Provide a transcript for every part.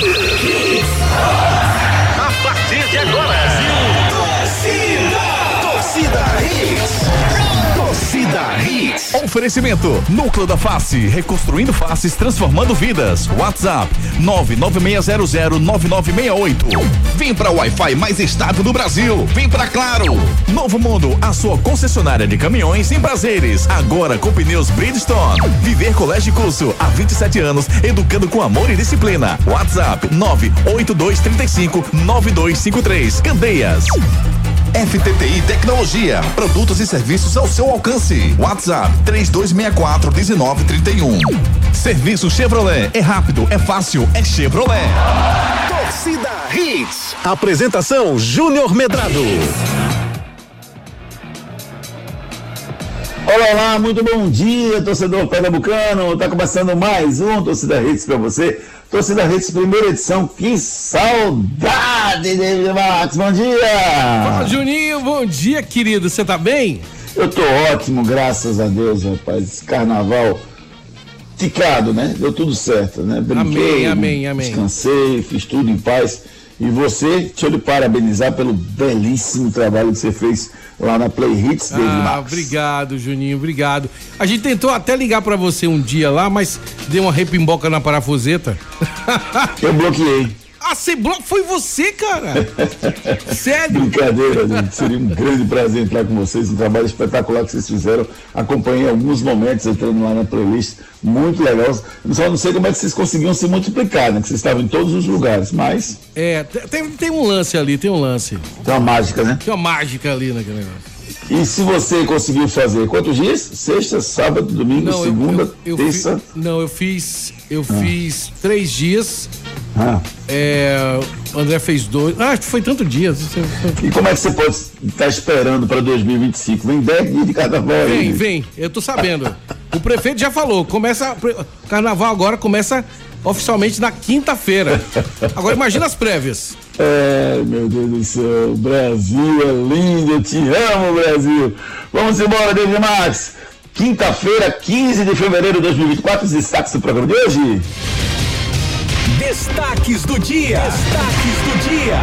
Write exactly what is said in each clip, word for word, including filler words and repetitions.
A partir de agora, Torcida, Torcida Hits. Torcida Hits. Oferecimento: Núcleo da Face, reconstruindo faces, transformando vidas. WhatsApp: nove nove seis zero zero nove nove seis oito. Vem pra Wi-Fi mais estável do Brasil. Vem pra Claro. Novo Mundo, a sua concessionária de caminhões em prazeres. Agora com pneus Bridgestone. Viver Colégio e Curso, há vinte e sete anos, educando com amor e disciplina. WhatsApp: nove oito dois três cinco nove dois cinco três. Candeias. F T T I Tecnologia, produtos e serviços ao seu alcance. WhatsApp: três dois seis quatro um nove três um. Serviço Chevrolet, é rápido, é fácil, é Chevrolet. Torcida Hits. Apresentação: Júnior Medrado. Olá, olá, muito bom dia, torcedor pernambucano. Tá começando mais um Torcida Hits pra você. Torcida Hits, primeira edição. Que saudade, David Marques. Bom dia. Fala, Juninho. Bom dia, querido. Você tá bem? Eu tô ótimo, graças a Deus, rapaz. Carnaval ticado, né? Deu tudo certo, né? Brinquei, amém, amém, amém. Descansei, fiz tudo em paz. E você, deixa eu lhe parabenizar pelo belíssimo trabalho que você fez lá na Play Hits, David Ah, Marques. obrigado, Juninho, obrigado. A gente tentou até ligar pra você um dia lá, mas deu uma repimboca na parafuseta. Eu bloqueei. Ah, você blo... foi você, cara? Sério? Brincadeira, gente. Seria um grande prazer entrar com vocês, um trabalho espetacular que vocês fizeram. Acompanhei alguns momentos entrando lá na playlist, muito legal. Só não sei como é que vocês conseguiam se multiplicar, né? Que vocês estavam em todos os lugares, mas... É, tem, tem um lance ali, tem um lance. Tem uma mágica, né? Tem uma mágica ali naquele negócio. E se você conseguiu fazer quantos dias? Sexta, sábado, domingo, Não, segunda, eu, eu, eu terça? Fi, não, eu fiz, eu ah. fiz três dias. Ah. É, o André fez dois. Ah, acho que foi tanto dia. E como é que você pode estar esperando para dois mil e vinte e cinco? Vem dez dias de carnaval. Vem, aí. vem. Eu tô sabendo. O prefeito já falou. Começa. O carnaval agora começa oficialmente na quinta-feira. Agora imagina as prévias. É, meu Deus do céu, Brasil é lindo, eu te amo, Brasil. Vamos embora, David Marques. Quinta-feira, quinze de fevereiro de dois mil e vinte e quatro, os destaques do programa de hoje. Destaques do dia. Destaques do dia.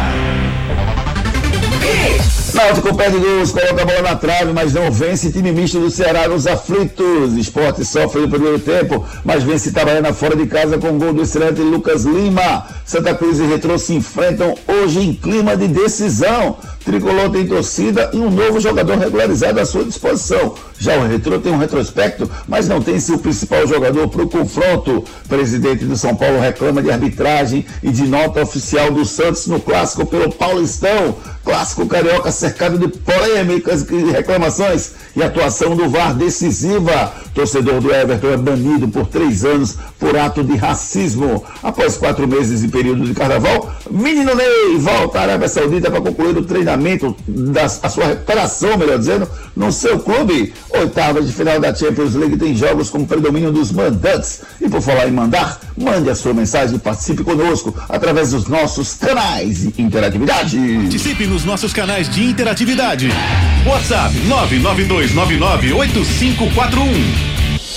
Náutico perde gols, coloca a bola na trave, mas não vence. Time misto do Ceará nos aflitos. Sport sofre no primeiro tempo, mas vence Itabaiana fora de casa com gol do estreante Lucas Lima. Santa Cruz e Retrô se enfrentam hoje em clima de decisão. Tricolor tem torcida e um novo jogador regularizado à sua disposição. Já o Retrô tem um retrospecto, mas não tem seu principal jogador para o confronto. Presidente do São Paulo reclama de arbitragem e de nota oficial do Santos no clássico pelo Paulistão. Clássico carioca cercado de polêmicas e reclamações e atuação do V A R decisiva. Torcedor do Everton é banido por três anos por ato de racismo. Após quatro meses de período de carnaval, Menino Ney volta à Arábia Saudita para concluir o treinamento, da, a sua recuperação, melhor dizendo, no seu clube. Oitava de final da Champions League tem jogos com predomínio dos mandantes. E por falar em mandar, mande a sua mensagem e participe conosco através dos nossos canais de interatividade. Participe nos nossos canais de interatividade. WhatsApp nove nove dois nove nove oito cinco quatro um.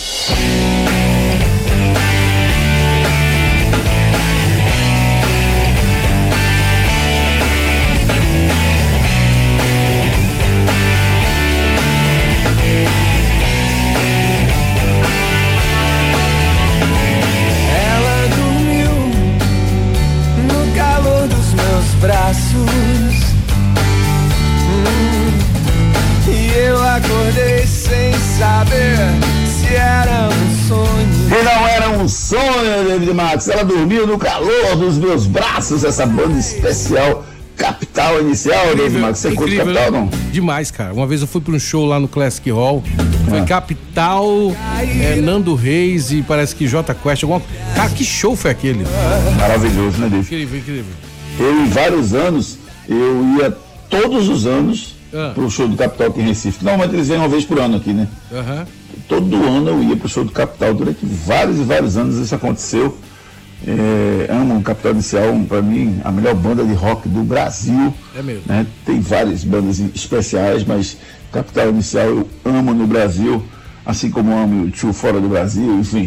Ela dormiu no calor dos meus braços. E eu acordei sem saber se era um sonho. E não era um sonho, David Marques. Ela dormiu no calor dos meus braços. Essa banda especial, Capital Inicial, David Marques. Você curte Capital, não? Demais, cara. Uma vez eu fui pra um show lá no Classic Hall. Foi Ah. Capital, é, Nando Reis e parece que J Quest. Alguma... Cara, que show foi aquele? Maravilhoso, né, David? Incrível, incrível. Eu, em vários anos, eu ia todos os anos Ah. pro show do Capital aqui em Recife. Normalmente eles vêm uma vez por ano aqui, né? Aham. Todo ano eu ia pro show do Capital. Durante vários e vários anos isso aconteceu. É, amo o Capital Inicial, para mim, a melhor banda de rock do Brasil. É mesmo. Né? Tem várias bandas especiais, mas Capital Inicial eu amo no Brasil, assim como amo o Tio fora do Brasil, enfim.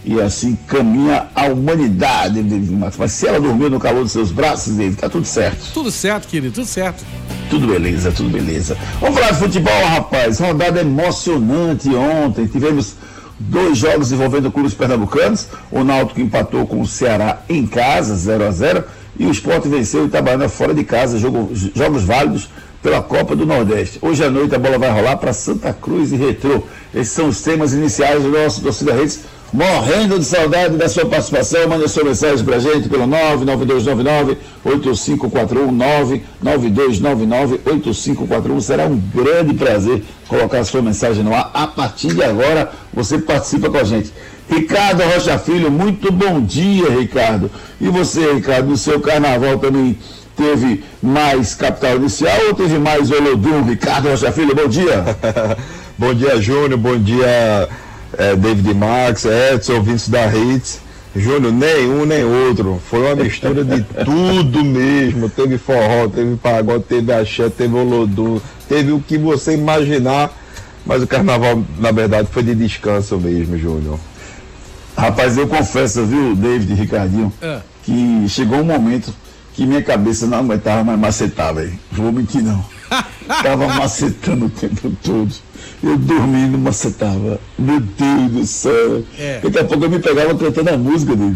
e assim caminha a humanidade, David Marques. Mas se ela dormiu no calor dos seus braços, David, tá tudo certo. Tudo certo, querido, tudo certo. Tudo beleza, tudo beleza. Vamos falar de futebol, rapaz. Rodada emocionante ontem. Tivemos dois jogos envolvendo clubes pernambucanos. O Náutico empatou com o Ceará em casa, zero a zero. E o Sport venceu o Itabaiana fora de casa, jogo, jogos válidos pela Copa do Nordeste. Hoje à noite a bola vai rolar para Santa Cruz e Retrô. Esses são os temas iniciais do nosso Torcida Redes. Morrendo de saudade da sua participação. Manda sua mensagem pra gente pelo nove nove dois nove nove oito cinco quatro um, nove nove dois nove nove oito cinco quatro um. Será um grande prazer colocar a sua mensagem no ar. A partir de agora você participa com a gente. Ricardo Rocha Filho, muito bom dia, Ricardo. E você, Ricardo, no seu carnaval também teve mais capital inicial ou teve mais Olodum? Ricardo Rocha Filho, bom dia. Bom dia, Júnior, bom dia, É, David Marques, Edson, ouvintes da Hits. Júnior, nenhum nem outro. Foi uma mistura de tudo mesmo. Teve forró, teve pagode, teve axé, teve olodum, teve o que você imaginar. Mas o carnaval, na verdade, foi de descanso mesmo, Júnior. Rapaz, eu confesso, viu, David e Ricardinho, é. que chegou um momento que minha cabeça não aguentava mais macetar, velho. Vou mentir, não. Tava macetando o tempo todo. Eu dormindo, macetava. Meu Deus do céu. É. Daqui a pouco eu me pegava cantando a música dele.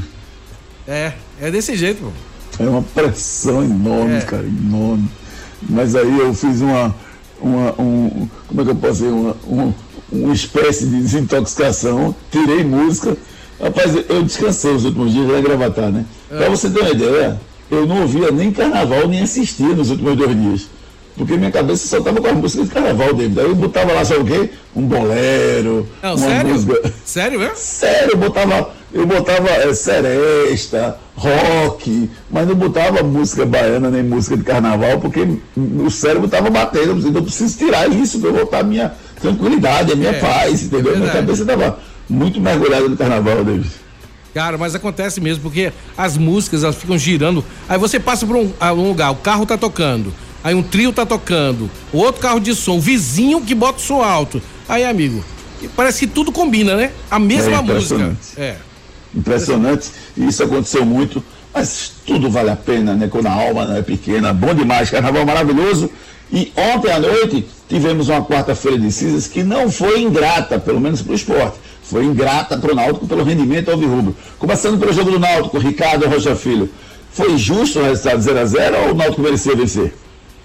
É, é desse jeito, pô. É uma pressão enorme, é. cara, enorme. Mas aí eu fiz uma, uma um, como é que eu posso dizer, uma, uma, uma espécie de desintoxicação, tirei música. Rapaz, eu descansei os últimos dias, já ia gravatar, né? É. Pra você ter uma ideia, eu não ouvia nem carnaval, nem assistia nos últimos dois dias. Porque minha cabeça só tava com as músicas de carnaval dele. Daí eu botava lá, sabe o quê? Um bolero. Não, uma sério? música. Sério mesmo? Sério, eu botava, eu botava é, seresta, rock, mas não botava música baiana nem música de carnaval, porque o cérebro tava batendo. Então eu preciso tirar isso para eu voltar a minha tranquilidade, a minha é, paz, entendeu? É minha cabeça tava muito mergulhada no carnaval deles. Cara, mas acontece mesmo, porque as músicas elas ficam girando. Aí você passa por um, um lugar, o carro tá tocando. Aí um trio tá tocando, o outro carro de som, o vizinho que bota o som alto. Aí, amigo, parece que tudo combina, né? A mesma é música. É. Impressionante. E isso aconteceu muito, mas tudo vale a pena, né? Quando a alma não é pequena. Bom demais, carnaval maravilhoso. E ontem à noite tivemos uma quarta-feira de cinzas que não foi ingrata, pelo menos pro esporte. Foi ingrata pro Náutico pelo rendimento alvirrubro. Começando pelo jogo do Náutico, Ricardo Rocha Filho. Foi justo o resultado zero a zero ou o Náutico merecia vencer?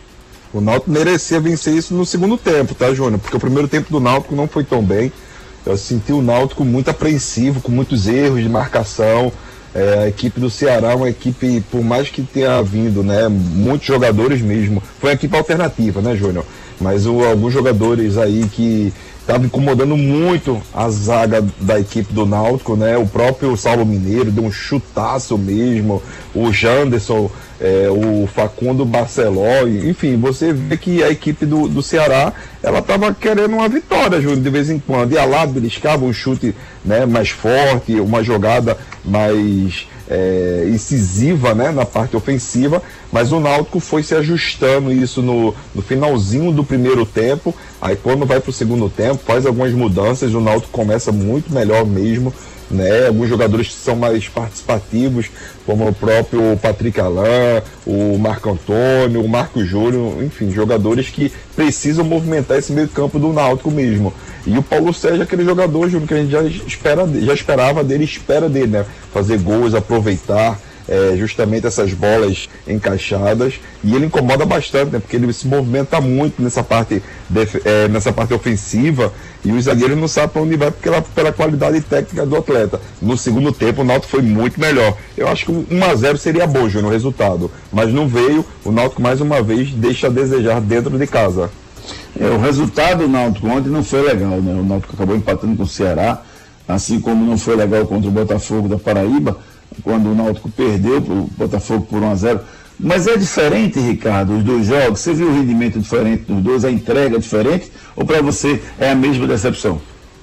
O Náutico merecia vencer isso no segundo tempo, tá, Júnior? Porque o primeiro tempo do Náutico não foi tão bem. Eu senti o Náutico muito apreensivo, com muitos erros de marcação. É, a equipe do Ceará é uma equipe, por mais que tenha vindo, né, muitos jogadores mesmo, foi uma equipe alternativa, né, Júnior? Mas o, alguns jogadores aí que estavam incomodando muito a zaga da equipe do Náutico, né? O próprio Saulo Mineiro deu um chutaço mesmo, o Janderson, é, o Facundo Barceló, enfim, você vê que a equipe do, do Ceará, ela estava querendo uma vitória, Júnior, de vez em quando, ia lá, beliscava um chute, né, mais forte, uma jogada mais é, incisiva, né, na parte ofensiva, mas o Náutico foi se ajustando isso no, no finalzinho do primeiro tempo. Aí quando vai para o segundo tempo, faz algumas mudanças, o Náutico começa muito melhor mesmo, né? Alguns jogadores que são mais participativos, como o próprio Patrick Alain, o Marco Antônio, o Marco Júnior, enfim, jogadores que precisam movimentar esse meio campo do Náutico mesmo. E o Paulo Sérgio é aquele jogador, Júnior, que a gente já, espera, já esperava dele, espera dele, né? Fazer gols, aproveitar É, justamente essas bolas encaixadas, e ele incomoda bastante, né, porque ele se movimenta muito nessa parte, def, é, nessa parte ofensiva, e os zagueiros não sabem para onde vai porque ela, pela qualidade técnica do atleta. No segundo tempo o Náutico foi muito melhor. Eu acho que um a zero seria bom, Júnior, no resultado, mas não veio. O Náutico mais uma vez deixa a desejar dentro de casa. É, o resultado do Náutico ontem não foi legal, né? O Náutico acabou empatando com o Ceará, assim como não foi legal contra o Botafogo da Paraíba, quando o Náutico perdeu para o Botafogo por um a zero. Mas é diferente, Ricardo, os dois jogos? Você viu o rendimento diferente dos dois, a entrega diferente, ou para você é a mesma decepção?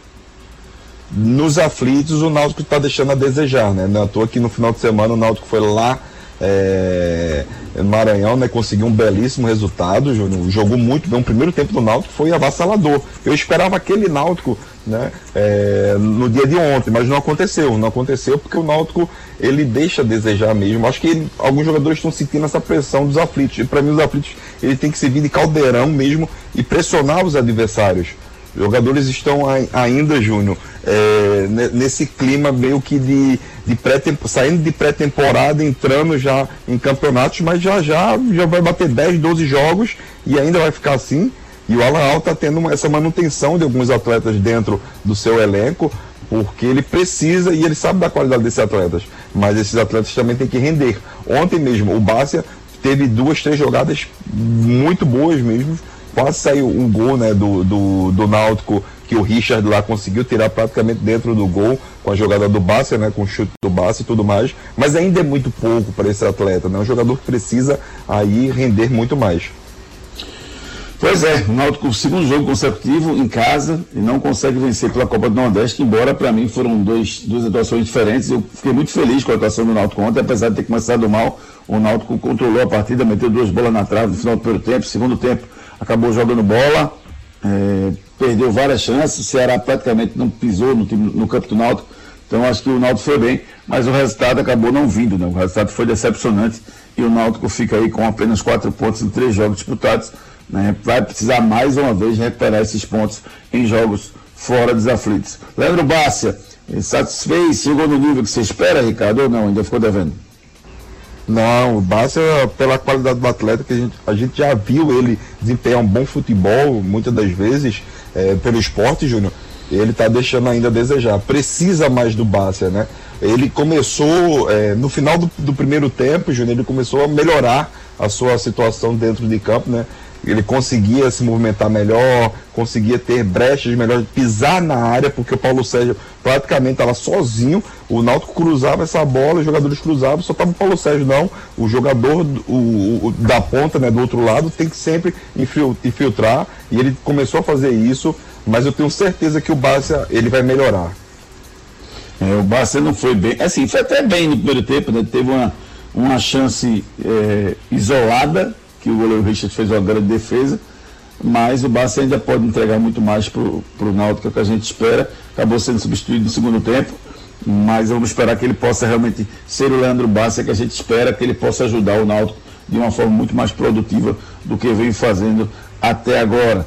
Nos aflitos, o Náutico está deixando a desejar, né? Não é à toa que no final de semana o Náutico foi lá, é, no Maranhão, né? Conseguiu um belíssimo resultado, Júnior, jogou muito bem. O primeiro tempo do Náutico foi avassalador. Eu esperava aquele Náutico, né, é, no dia de ontem, mas não aconteceu. Não aconteceu porque o Náutico, ele deixa a desejar mesmo. Acho que ele, alguns jogadores estão sentindo essa pressão dos aflitos. E para mim, os aflitos, ele tem que servir de caldeirão mesmo e pressionar os adversários. Os jogadores estão ainda, Júnior, é, nesse clima meio que de, de pré saindo de pré-temporada, entrando já em campeonatos, mas já já, já vai bater dez, doze jogos e ainda vai ficar assim. E o Alan Al está tendo essa manutenção de alguns atletas dentro do seu elenco, porque ele precisa e ele sabe da qualidade desses atletas, mas esses atletas também têm que render. Ontem mesmo, o Bárcia teve duas, três jogadas muito boas mesmo. Quase saiu um gol, né, do, do, do Náutico, que o Richard lá conseguiu tirar praticamente dentro do gol, com a jogada do Bárcia, né, com o chute do Bárcia e tudo mais, mas ainda é muito pouco para esse atleta, né, um jogador que precisa aí render muito mais. Pois é, o Náutico, segundo jogo consecutivo em casa, e não consegue vencer pela Copa do Nordeste, embora para mim foram dois, duas atuações diferentes. Eu fiquei muito feliz com a atuação do Náutico ontem, apesar de ter começado mal. O Náutico controlou a partida, meteu duas bolas na trave no final do primeiro tempo, segundo tempo acabou jogando bola, é, perdeu várias chances, o Ceará praticamente não pisou no, time, no campo do Náutico, então acho que o Náutico foi bem, mas o resultado acabou não vindo, né? O resultado foi decepcionante e o Náutico fica aí com apenas quatro pontos em três jogos disputados, né? Vai precisar mais uma vez recuperar esses pontos em jogos fora dos aflitos. Leandro Bárcia, satisfez, chegou no nível que você espera, Ricardo, ou não? Ainda ficou devendo? Não, o Bárcia, pela qualidade do atleta, que a gente, a gente já viu ele desempenhar um bom futebol, muitas das vezes, é, pelo esporte, Júnior, ele está deixando ainda a desejar. Precisa mais do Bárcia, né? Ele começou, é, no final do, do primeiro tempo, Júnior, ele começou a melhorar a sua situação dentro de campo, né? Ele conseguia se movimentar melhor, conseguia ter brechas melhores, pisar na área, porque o Paulo Sérgio praticamente estava sozinho, o Náutico cruzava essa bola, os jogadores cruzavam, só estava o Paulo Sérgio não, o jogador o, o, da ponta, né, do outro lado, tem que sempre infiltrar, e ele começou a fazer isso, mas eu tenho certeza que o Bárcia, ele vai melhorar. É, o Bárcia não foi bem, assim, foi até bem no primeiro tempo, né? Teve uma, uma chance é, isolada, que o goleiro Richard fez uma grande defesa, mas o Bárcia ainda pode entregar muito mais para o Náutico, que a gente espera. Acabou sendo substituído no segundo tempo, mas vamos esperar que ele possa realmente ser o Leandro Bárcia, que a gente espera que ele possa ajudar o Náutico de uma forma muito mais produtiva do que vem fazendo até agora.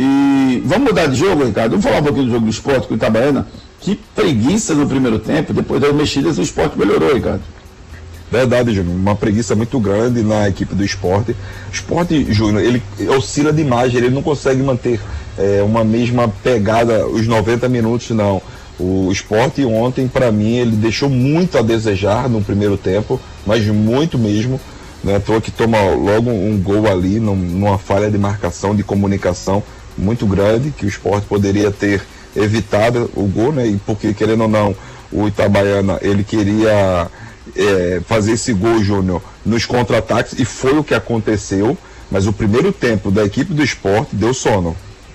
E vamos mudar de jogo, Ricardo? Vamos falar um pouquinho do jogo do Sport com o Itabaiana. Que preguiça no primeiro tempo, depois das mexidas o Sport melhorou, Ricardo. Verdade, Júnior, uma preguiça muito grande na equipe do Sport. O Sport, Júnior, ele oscila demais, ele não consegue manter é, uma mesma pegada os noventa minutos, não. O Sport ontem, para mim, ele deixou muito a desejar no primeiro tempo, mas muito mesmo, né? À toa que toma logo um gol ali, num, numa falha de marcação, de comunicação muito grande, que o Sport poderia ter evitado o gol, né? E porque, querendo ou não, o Itabaiana, ele queria... É, fazer esse gol, Júnior, nos contra-ataques, e foi o que aconteceu, mas o primeiro tempo da equipe do Sport deu sono.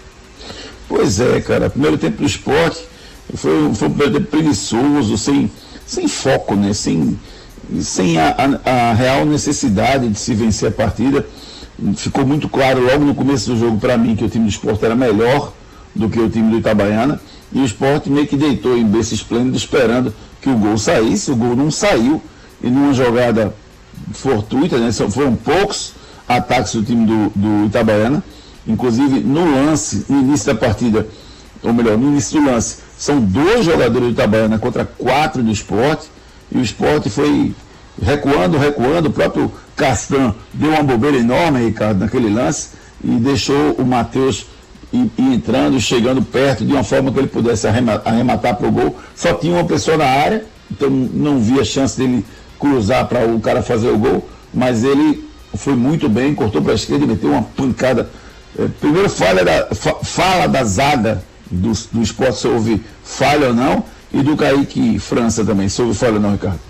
Pois é, cara, o primeiro tempo do Sport foi, foi um primeiro tempo preguiçoso, sem, sem foco, né? sem, sem a, a, a real necessidade de se vencer a partida. Ficou muito claro logo no começo do jogo para mim que o time do Sport era melhor do que o time do Itabaiana, e o Sport meio que deitou em berço esplêndido esperando que o gol saísse. O gol não saiu, e numa jogada fortuita, né? Foram poucos ataques do time do, do Itabaiana, inclusive no lance, no início da partida, ou melhor, no início do lance, são dois jogadores do Itabaiana contra quatro do Sport, e o Sport foi recuando, recuando, o próprio Castan deu uma bobeira enorme, Ricardo, naquele lance, e deixou o Matheus E, e entrando, chegando perto, de uma forma que ele pudesse arrematar para o gol. Só tinha uma pessoa na área, então não via chance dele cruzar para o cara fazer o gol, mas ele foi muito bem, cortou para a esquerda e meteu uma pancada. É, primeiro falha da, fa, fala da zaga do, do Sport, se houve falha ou não, e do Kaique França também, se houve falha ou não, Ricardo?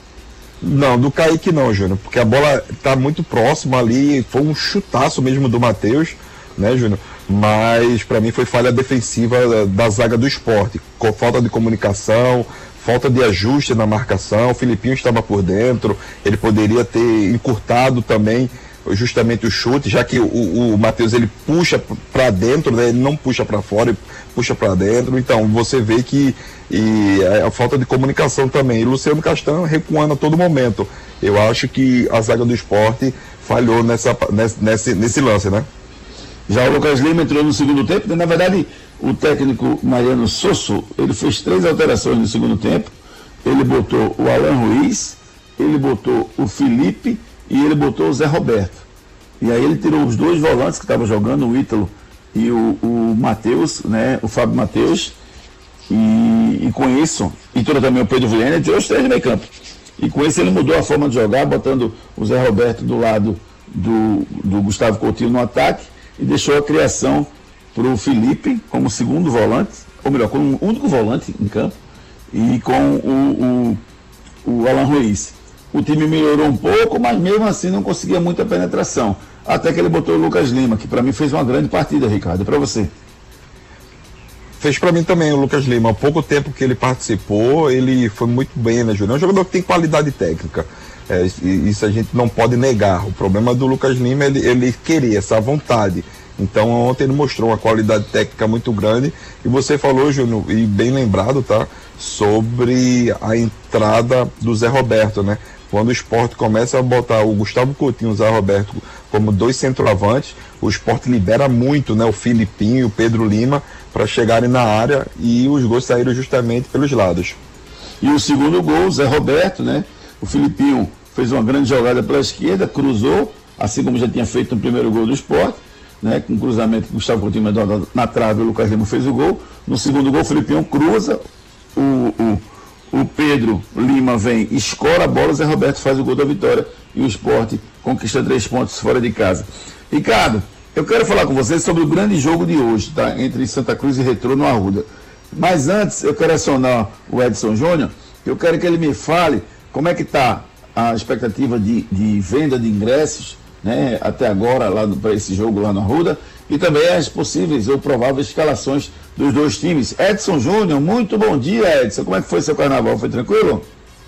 Não, do Kaique não, Júnior, porque a bola está muito próxima ali, foi um chutaço mesmo do Matheus, né, Júnior? Mas para mim foi falha defensiva da, da zaga do Sport, com falta de comunicação, falta de ajuste na marcação. O Filipinho estava por dentro, ele poderia ter encurtado também justamente o chute, já que o, o Matheus ele puxa para dentro, né? Ele não puxa para fora, ele puxa para dentro. Então você vê que e a, a falta de comunicação também. E Luciano Castan recuando a todo momento. Eu acho que a zaga do Sport falhou nessa, nesse, nesse lance, né? Já o Lucas Lima entrou no segundo tempo, na verdade o técnico Mariano Sosso, ele fez três alterações no segundo tempo. Ele botou o Alan Ruiz, ele botou o Felipe e ele botou o Zé Roberto. E aí ele tirou os dois volantes que estavam jogando, o Ítalo e o, o Matheus, né, o Fábio Matheus, e, e com isso, e tirou também o Pedro Vilhena, tirou os três do meio campo. E com isso ele mudou a forma de jogar, botando o Zé Roberto do lado do, do Gustavo Coutinho no ataque e deixou a criação para o Felipe como segundo volante, ou melhor, como único volante em campo, e com o, o, o Alan Ruiz. O time melhorou um pouco, mas mesmo assim não conseguia muita penetração. Até que ele botou o Lucas Lima, que para mim fez uma grande partida, Ricardo. É para você. Fez para mim também o Lucas Lima. Há pouco tempo que ele participou, ele foi muito bem, né, Júnior? É um jogador que tem qualidade técnica. É, isso a gente não pode negar. O problema do Lucas Lima é ele, ele querer essa vontade. Então ontem ele mostrou uma qualidade técnica muito grande. E você falou, Júnior, e bem lembrado, tá? Sobre a entrada do Zé Roberto, né? Quando o Sport começa a botar o Gustavo Coutinho e o Zé Roberto como dois centroavantes, o Sport libera muito, né, o Filipinho e o Pedro Lima para chegarem na área, e os gols saíram justamente pelos lados. E o segundo gol, o Zé Roberto, né? O Filipinho fez uma grande jogada pela esquerda, cruzou, assim como já tinha feito no primeiro gol do Sport, né? Com cruzamento que o Gustavo Coutinho mandou na trave, o Lucas Lima fez o gol. No segundo gol, o Filipinho cruza, o, o O Pedro Lima vem, escora a bola, o Zé Roberto faz o gol da vitória e o Sport conquista três pontos fora de casa. Ricardo, eu quero falar com vocês sobre o grande jogo de hoje, tá? Entre Santa Cruz e Retrô no Arruda. Mas antes, eu quero acionar o Edson Júnior, eu quero que ele me fale como é que está a expectativa de, de venda de ingressos, né, até agora, lá para esse jogo lá no Arruda, e também as possíveis ou prováveis escalações dos dois times. Edson Júnior, muito bom dia, Edson. Como é que foi seu carnaval? Foi tranquilo?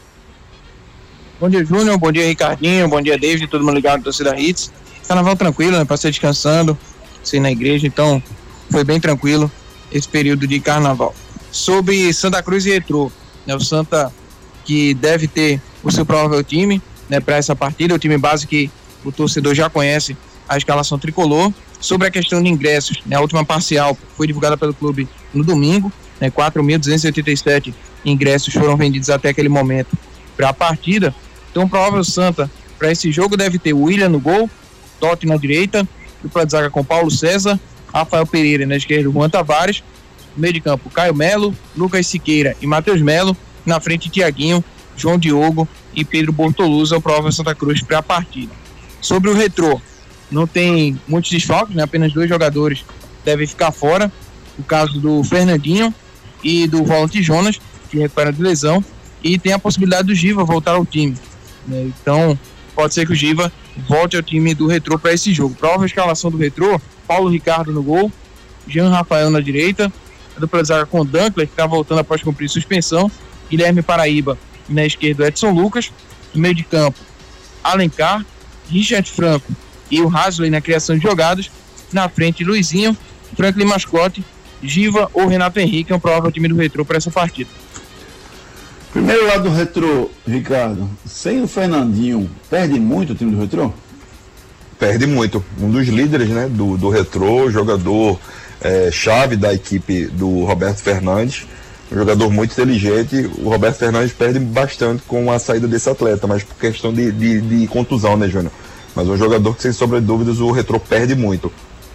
Bom dia, Júnior. Bom dia, Ricardinho. Bom dia, David. Todo mundo ligado na torcida Hits. Carnaval tranquilo, né? Passei descansando, passei na igreja, então foi bem tranquilo esse período de carnaval. Sobre Santa Cruz e Retrô, né? O Santa que deve ter o seu provável time, né, para essa partida, o time base que o torcedor já conhece, a escalação tricolor. Sobre a questão de ingressos, né, a última parcial foi divulgada pelo clube no domingo, né, quatro mil duzentos e oitenta e sete ingressos foram vendidos até aquele momento para a partida. Então o provável Santa para esse jogo deve ter o William no gol, Totti na direita, dupla de zaga com Paulo César, Rafael Pereira na esquerda, Juan Tavares, no meio de campo Caio Melo, Lucas Siqueira e Matheus Melo, na frente Tiaguinho, João Diogo e Pedro Bortoluza, o provável Santa Cruz para a partida. Sobre o Retrô, não tem muitos desfalques, né? Apenas dois jogadores devem ficar fora. O caso do Fernandinho e do volante Jonas, que recupera de lesão. E tem a possibilidade do Giva voltar ao time, né? Então, pode ser que o Giva volte ao time do Retrô para esse jogo. Prova a escalação do Retrô: Paulo Ricardo no gol, Jean Rafael na direita, a dupla de zaga com o Dunkler, que está voltando após cumprir suspensão, Guilherme Paraíba na esquerda, Edson Lucas, no meio de campo, Alencar, Richard Franco e o Hasley na criação de jogadas, na frente Luizinho, Franklin Mascote, Giva ou Renato Henrique é um provável time do Retrô para essa partida. Primeiro lado do Retrô, Ricardo, sem o Fernandinho, perde muito o time do Retrô? Perde muito, um dos líderes, né, do, do Retrô, jogador é, chave da equipe do Roberto Fernandes, um jogador muito inteligente. O Roberto Fernandes perde bastante com a saída desse atleta, mas por questão de, de, de contusão, né, Júnior? Mas um jogador que, sem sombra de dúvidas, o Retrô perde muito.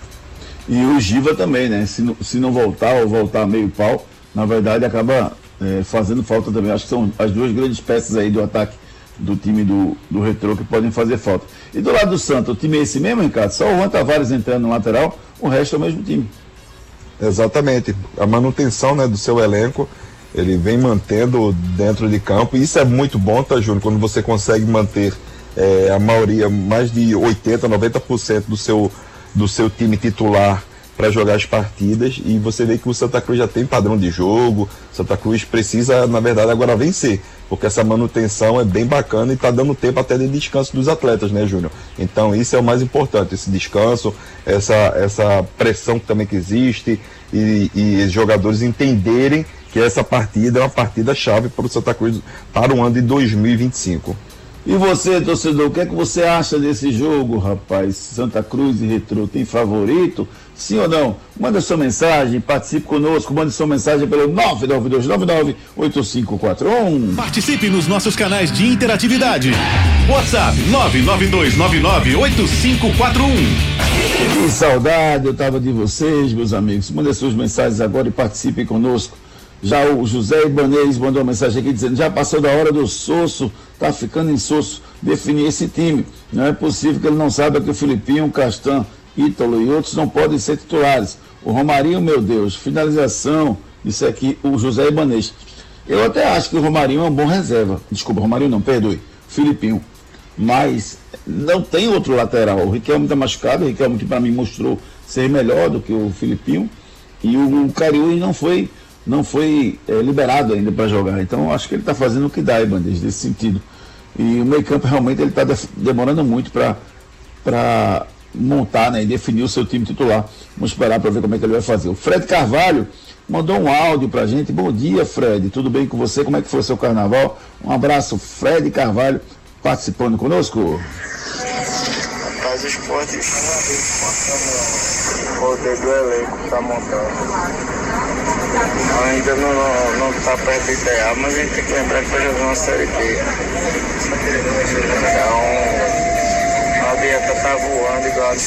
E o Giva também, né? Se não, se não voltar ou voltar meio pau, na verdade acaba é, fazendo falta também. Acho que são as duas grandes peças aí do ataque do time do, do Retrô que podem fazer falta. E do lado do Santa, o time é esse mesmo, Ricardo? Só o Juan Tavares entrando no lateral, o resto é o mesmo time. Exatamente. A manutenção, né, do seu elenco, ele vem mantendo dentro de campo. E isso é muito bom, tá, Júnior? Quando você consegue manter é, a maioria, mais de oitenta por cento, noventa por cento do seu, do seu time titular para jogar as partidas, e você vê que o Santa Cruz já tem padrão de jogo. Santa Cruz precisa, na verdade, agora vencer, porque essa manutenção é bem bacana e está dando tempo até de descanso dos atletas, né, Júnior? Então isso é o mais importante, esse descanso, essa, essa pressão que também que existe, e, e os jogadores entenderem que essa partida é uma partida chave para o Santa Cruz para o ano de dois mil e vinte e cinco. E você, torcedor, o que é que você acha desse jogo, rapaz? Santa Cruz e Retrô, tem favorito? Sim ou não? Manda sua mensagem, participe conosco, manda sua mensagem pelo nove nove dois nove nove oito cinco quatro um. Participe nos nossos canais de interatividade. WhatsApp nove nove dois nove nove oito cinco quatro um. Que saudade eu tava de vocês, meus amigos. Manda suas mensagens agora e participem conosco. Já o José Ibanez mandou uma mensagem aqui dizendo: já passou da hora do Sosso, tá ficando insosso definir esse time. Não é possível que ele não saiba que o Filipinho, o Castan, Ítalo e outros não podem ser titulares. O Romarinho, meu Deus, finalização, isso aqui, o José Ibanez. Eu até acho que o Romarinho é um bom reserva. Desculpa, Romarinho não, perdoe. Filipinho. Mas não tem outro lateral. O Riquelme está machucado, o Riquelme que para mim mostrou ser melhor do que o Filipinho. E o Cariús não foi... não foi é, liberado ainda para jogar, então acho que ele está fazendo o que dá, Ibanez, nesse sentido. E o meio campo realmente ele está de- demorando muito para montar, né, e definir o seu time titular. Vamos esperar para ver como é que ele vai fazer. O Fred Carvalho mandou um áudio para a gente. Bom dia, Fred, tudo bem com você? Como é que foi o seu carnaval? Um abraço, Fred Carvalho, participando conosco. Faz esportes, o poder do elenco está montando. Ainda não está perto do ideal, mas a gente tem que lembrar que vai jogar uma Série B. Então, não adianta estar voando igual a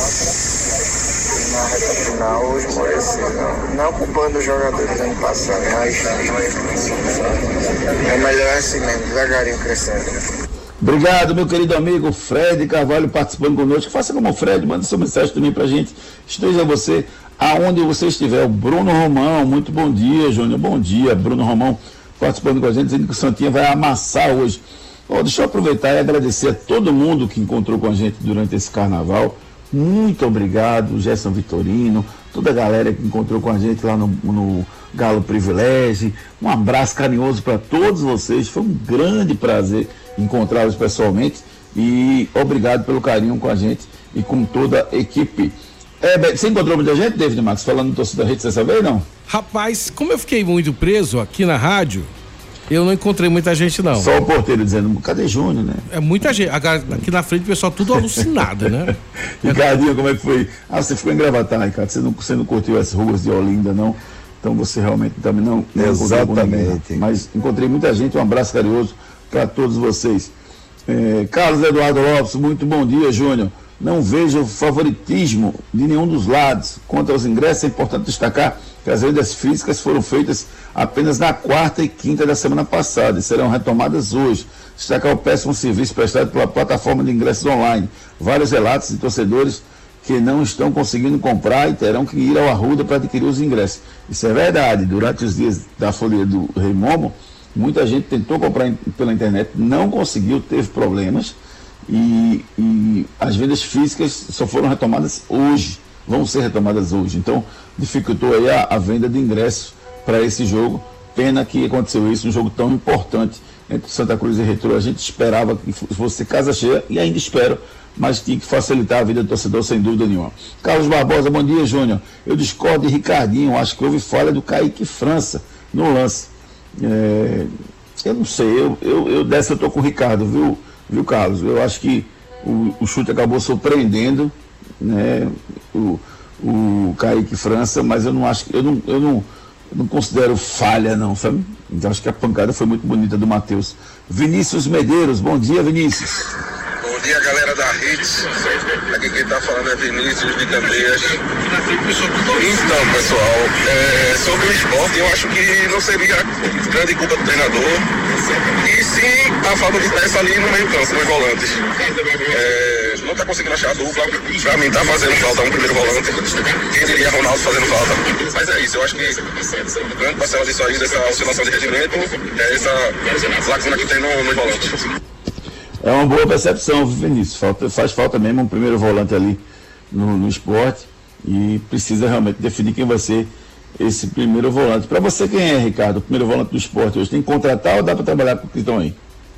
na reta final, hoje mereceu. Não, não culpando os jogadores do ano passado, mas é melhor assim mesmo, devagarinho crescendo. Obrigado, meu querido amigo Fred Carvalho, participando conosco. Faça como o Fred, manda sua mensagem também pra gente. Esteja você aonde você estiver. O Bruno Romão, muito bom dia, Júnior. Bom dia, Bruno Romão, participando com a gente, dizendo que o Santinha vai amassar hoje. Oh, deixa eu aproveitar e agradecer a todo mundo que encontrou com a gente durante esse carnaval. Muito obrigado, Gerson Vitorino, toda a galera que encontrou com a gente lá no, no Galo Privilégio. Um abraço carinhoso para todos vocês. Foi um grande prazer encontrá-los pessoalmente e obrigado pelo carinho com a gente e com toda a equipe. É, você encontrou muita gente, David Max, falando do Torcida Hits dessa vez, não? Rapaz, como eu fiquei muito preso aqui na rádio, eu não encontrei muita gente, não. Só o porteiro dizendo, cadê Júnior, né? É muita gente. Aqui na frente o pessoal tudo alucinado, né? Ricardinho, como é que foi? Ah, você ficou em Gravatar, Ricardo, você não, você não curtiu as ruas de Olinda, não? Então você realmente também não... não Exatamente. Mas encontrei muita gente, um abraço carinhoso para todos vocês. É, Carlos Eduardo Lopes, muito bom dia, Júnior. Não vejo favoritismo de nenhum dos lados. Quanto aos ingressos, é importante destacar que as vendas físicas foram feitas apenas na quarta e quinta da semana passada e serão retomadas hoje. Destacar o péssimo serviço prestado pela plataforma de ingressos online. Vários relatos de torcedores que não estão conseguindo comprar e terão que ir ao Arruda para adquirir os ingressos. Isso é verdade. Durante os dias da folia do Rei Momo, muita gente tentou comprar pela internet, não conseguiu, teve problemas. E, e as vendas físicas só foram retomadas hoje, vão ser retomadas hoje, então dificultou aí a, a venda de ingressos para esse jogo. Pena que aconteceu isso, um jogo tão importante entre Santa Cruz e Retrô. A gente esperava que fosse casa cheia e ainda espero, mas tinha que facilitar a vida do torcedor sem dúvida nenhuma. Carlos Barbosa, bom dia, Júnior. Eu discordo de Ricardinho, acho que houve falha do Kaique França no lance. É, eu não sei, eu, eu, eu dessa eu tô com o Ricardo, viu? Viu, Carlos? Eu acho que o, o chute acabou surpreendendo, né, o, o Kaique França, mas eu não acho que eu não, eu não, eu não considero falha, não, sabe? Então acho que a pancada foi muito bonita do Matheus. Vinícius Medeiros, bom dia, Vinícius. Bom dia, galera da Hits. Aqui quem tá falando é Vinícius de Candeias. Então, pessoal, é, sobre o esporte, eu acho que não seria grande culpa do treinador. E sim a falta de peça ali no meio campo, nos volantes. É, não tá conseguindo achar a dupla. Pra mim tá fazendo falta um primeiro volante. Quem diria Ronaldo fazendo falta. Mas é isso, eu acho que grande parcela disso aí, dessa oscilação de rendimento, é essa lacuna que tem no, no volante. É uma boa percepção, Vinícius. Falta, faz falta mesmo um primeiro volante ali no, no esporte. e precisa realmente definir quem vai ser esse primeiro volante. Para você, quem é, Ricardo, o primeiro volante do Sport hoje? Tem que contratar ou dá para trabalhar com o que estão aí?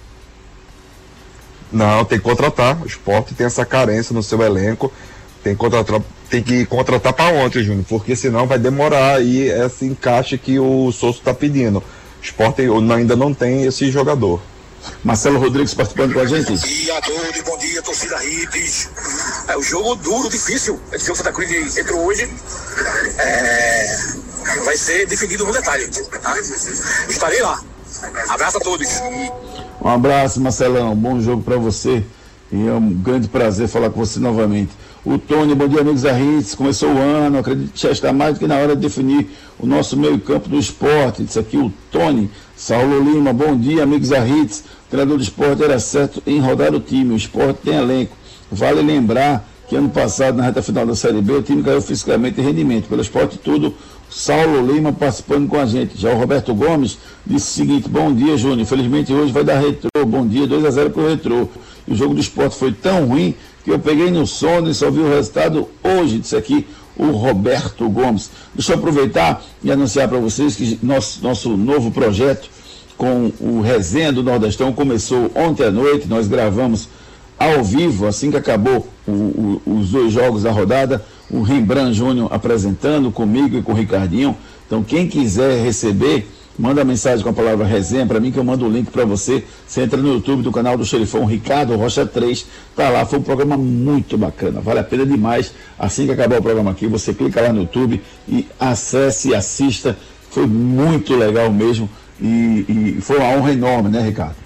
Não, tem que contratar. O Sport tem essa carência no seu elenco. Tem que contratar, tem que contratar para ontem, Júnior, porque senão vai demorar aí esse encaixe que o Souza está pedindo. O Sport ainda não tem esse jogador. Marcelo Rodrigues participando com a gente. Bom dia a todos, bom dia, torcida Hits. É o jogo duro, difícil. Esse jogo Santa Cruz entrou hoje. É, vai ser definido no detalhe. Tá? Estarei lá. Abraço a todos. Um abraço, Marcelão. Bom jogo para você. E é um grande prazer falar com você novamente. O Tony, bom dia, amigos da Hits. Começou o ano, acredito que já está mais do que na hora de definir o nosso meio campo do esporte. Isso aqui, o Tony. Saulo Lima, bom dia, amigos da Hits. O treinador do esporte era certo em rodar o time. O esporte tem elenco. Vale lembrar que ano passado, na reta final da Série B, o time caiu fisicamente em rendimento. Pelo esporte tudo, Saulo Lima participando com a gente. Já o Roberto Gomes disse o seguinte: bom dia, Júnior. Infelizmente hoje vai dar Retrô. Bom dia, dois a zero para o Retrô. E o jogo do esporte foi tão ruim que eu peguei no sono e só vi o resultado hoje. Disse aqui o Roberto Gomes. Deixa eu aproveitar e anunciar para vocês que nosso, nosso novo projeto com o Resenha do Nordestão começou ontem à noite. Nós gravamos ao vivo, assim que acabou o, o, os dois jogos da rodada, o Rembrandt Júnior apresentando comigo e com o Ricardinho. Então quem quiser receber, manda mensagem com a palavra resenha para mim, que eu mando o link para você. Você entra no YouTube do canal do Xerifão Ricardo Rocha três, tá lá. Foi um programa muito bacana, vale a pena demais. Assim que acabar o programa aqui, você clica lá no YouTube e acesse e assista. Foi muito legal mesmo e, e foi uma honra enorme, né, Ricardo?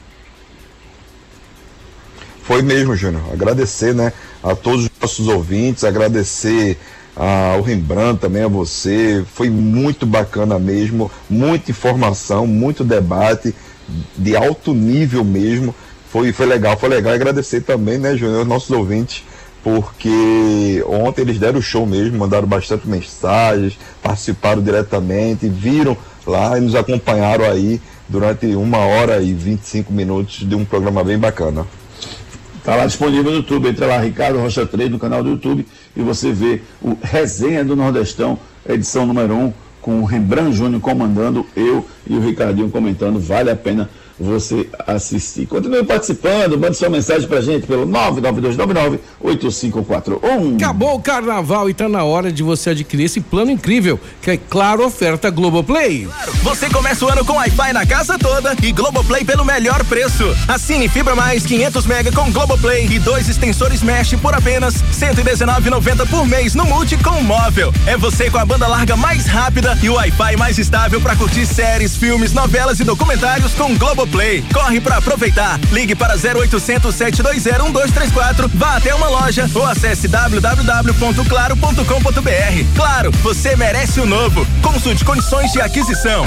Foi mesmo, Júnior. Agradecer, né, a todos os nossos ouvintes, agradecer ao Rembrandt também, a você. Foi muito bacana mesmo, muita informação, muito debate de alto nível mesmo. Foi, foi legal, foi legal. Agradecer também, né, Júnior, aos nossos ouvintes, porque ontem eles deram show mesmo, mandaram bastante mensagens, participaram diretamente, viram lá e nos acompanharam aí durante uma hora e vinte e cinco minutos de um programa bem bacana. Está lá disponível no YouTube, entra lá, Ricardo Rocha três no canal do YouTube e você vê o Resenha do Nordestão, edição número um, com o Rembrandt Júnior comandando, eu e o Ricardinho comentando. Vale a pena você assistir. Continue participando, mande sua mensagem pra gente pelo nove nove dois nove nove oito cinco quatro um. Acabou o carnaval e tá na hora de você adquirir esse plano incrível, que é Claro Oferta Globoplay. Você começa o ano com Wi-Fi na casa toda e Globoplay pelo melhor preço. Assine Fibra Mais quinhentos mega com Globoplay e dois extensores Mesh por apenas cento e dezenove reais e noventa centavos por mês no Multi com móvel. É você com a banda larga mais rápida e o Wi-Fi mais estável para curtir séries, filmes, novelas e documentários com Globoplay. Corre para aproveitar. Ligue para zero oitocentos, sete dois zero, um dois três quatro, vá até uma loja ou acesse w w w ponto claro ponto com ponto b r. Claro, você merece o novo. Consulte condições de aquisição.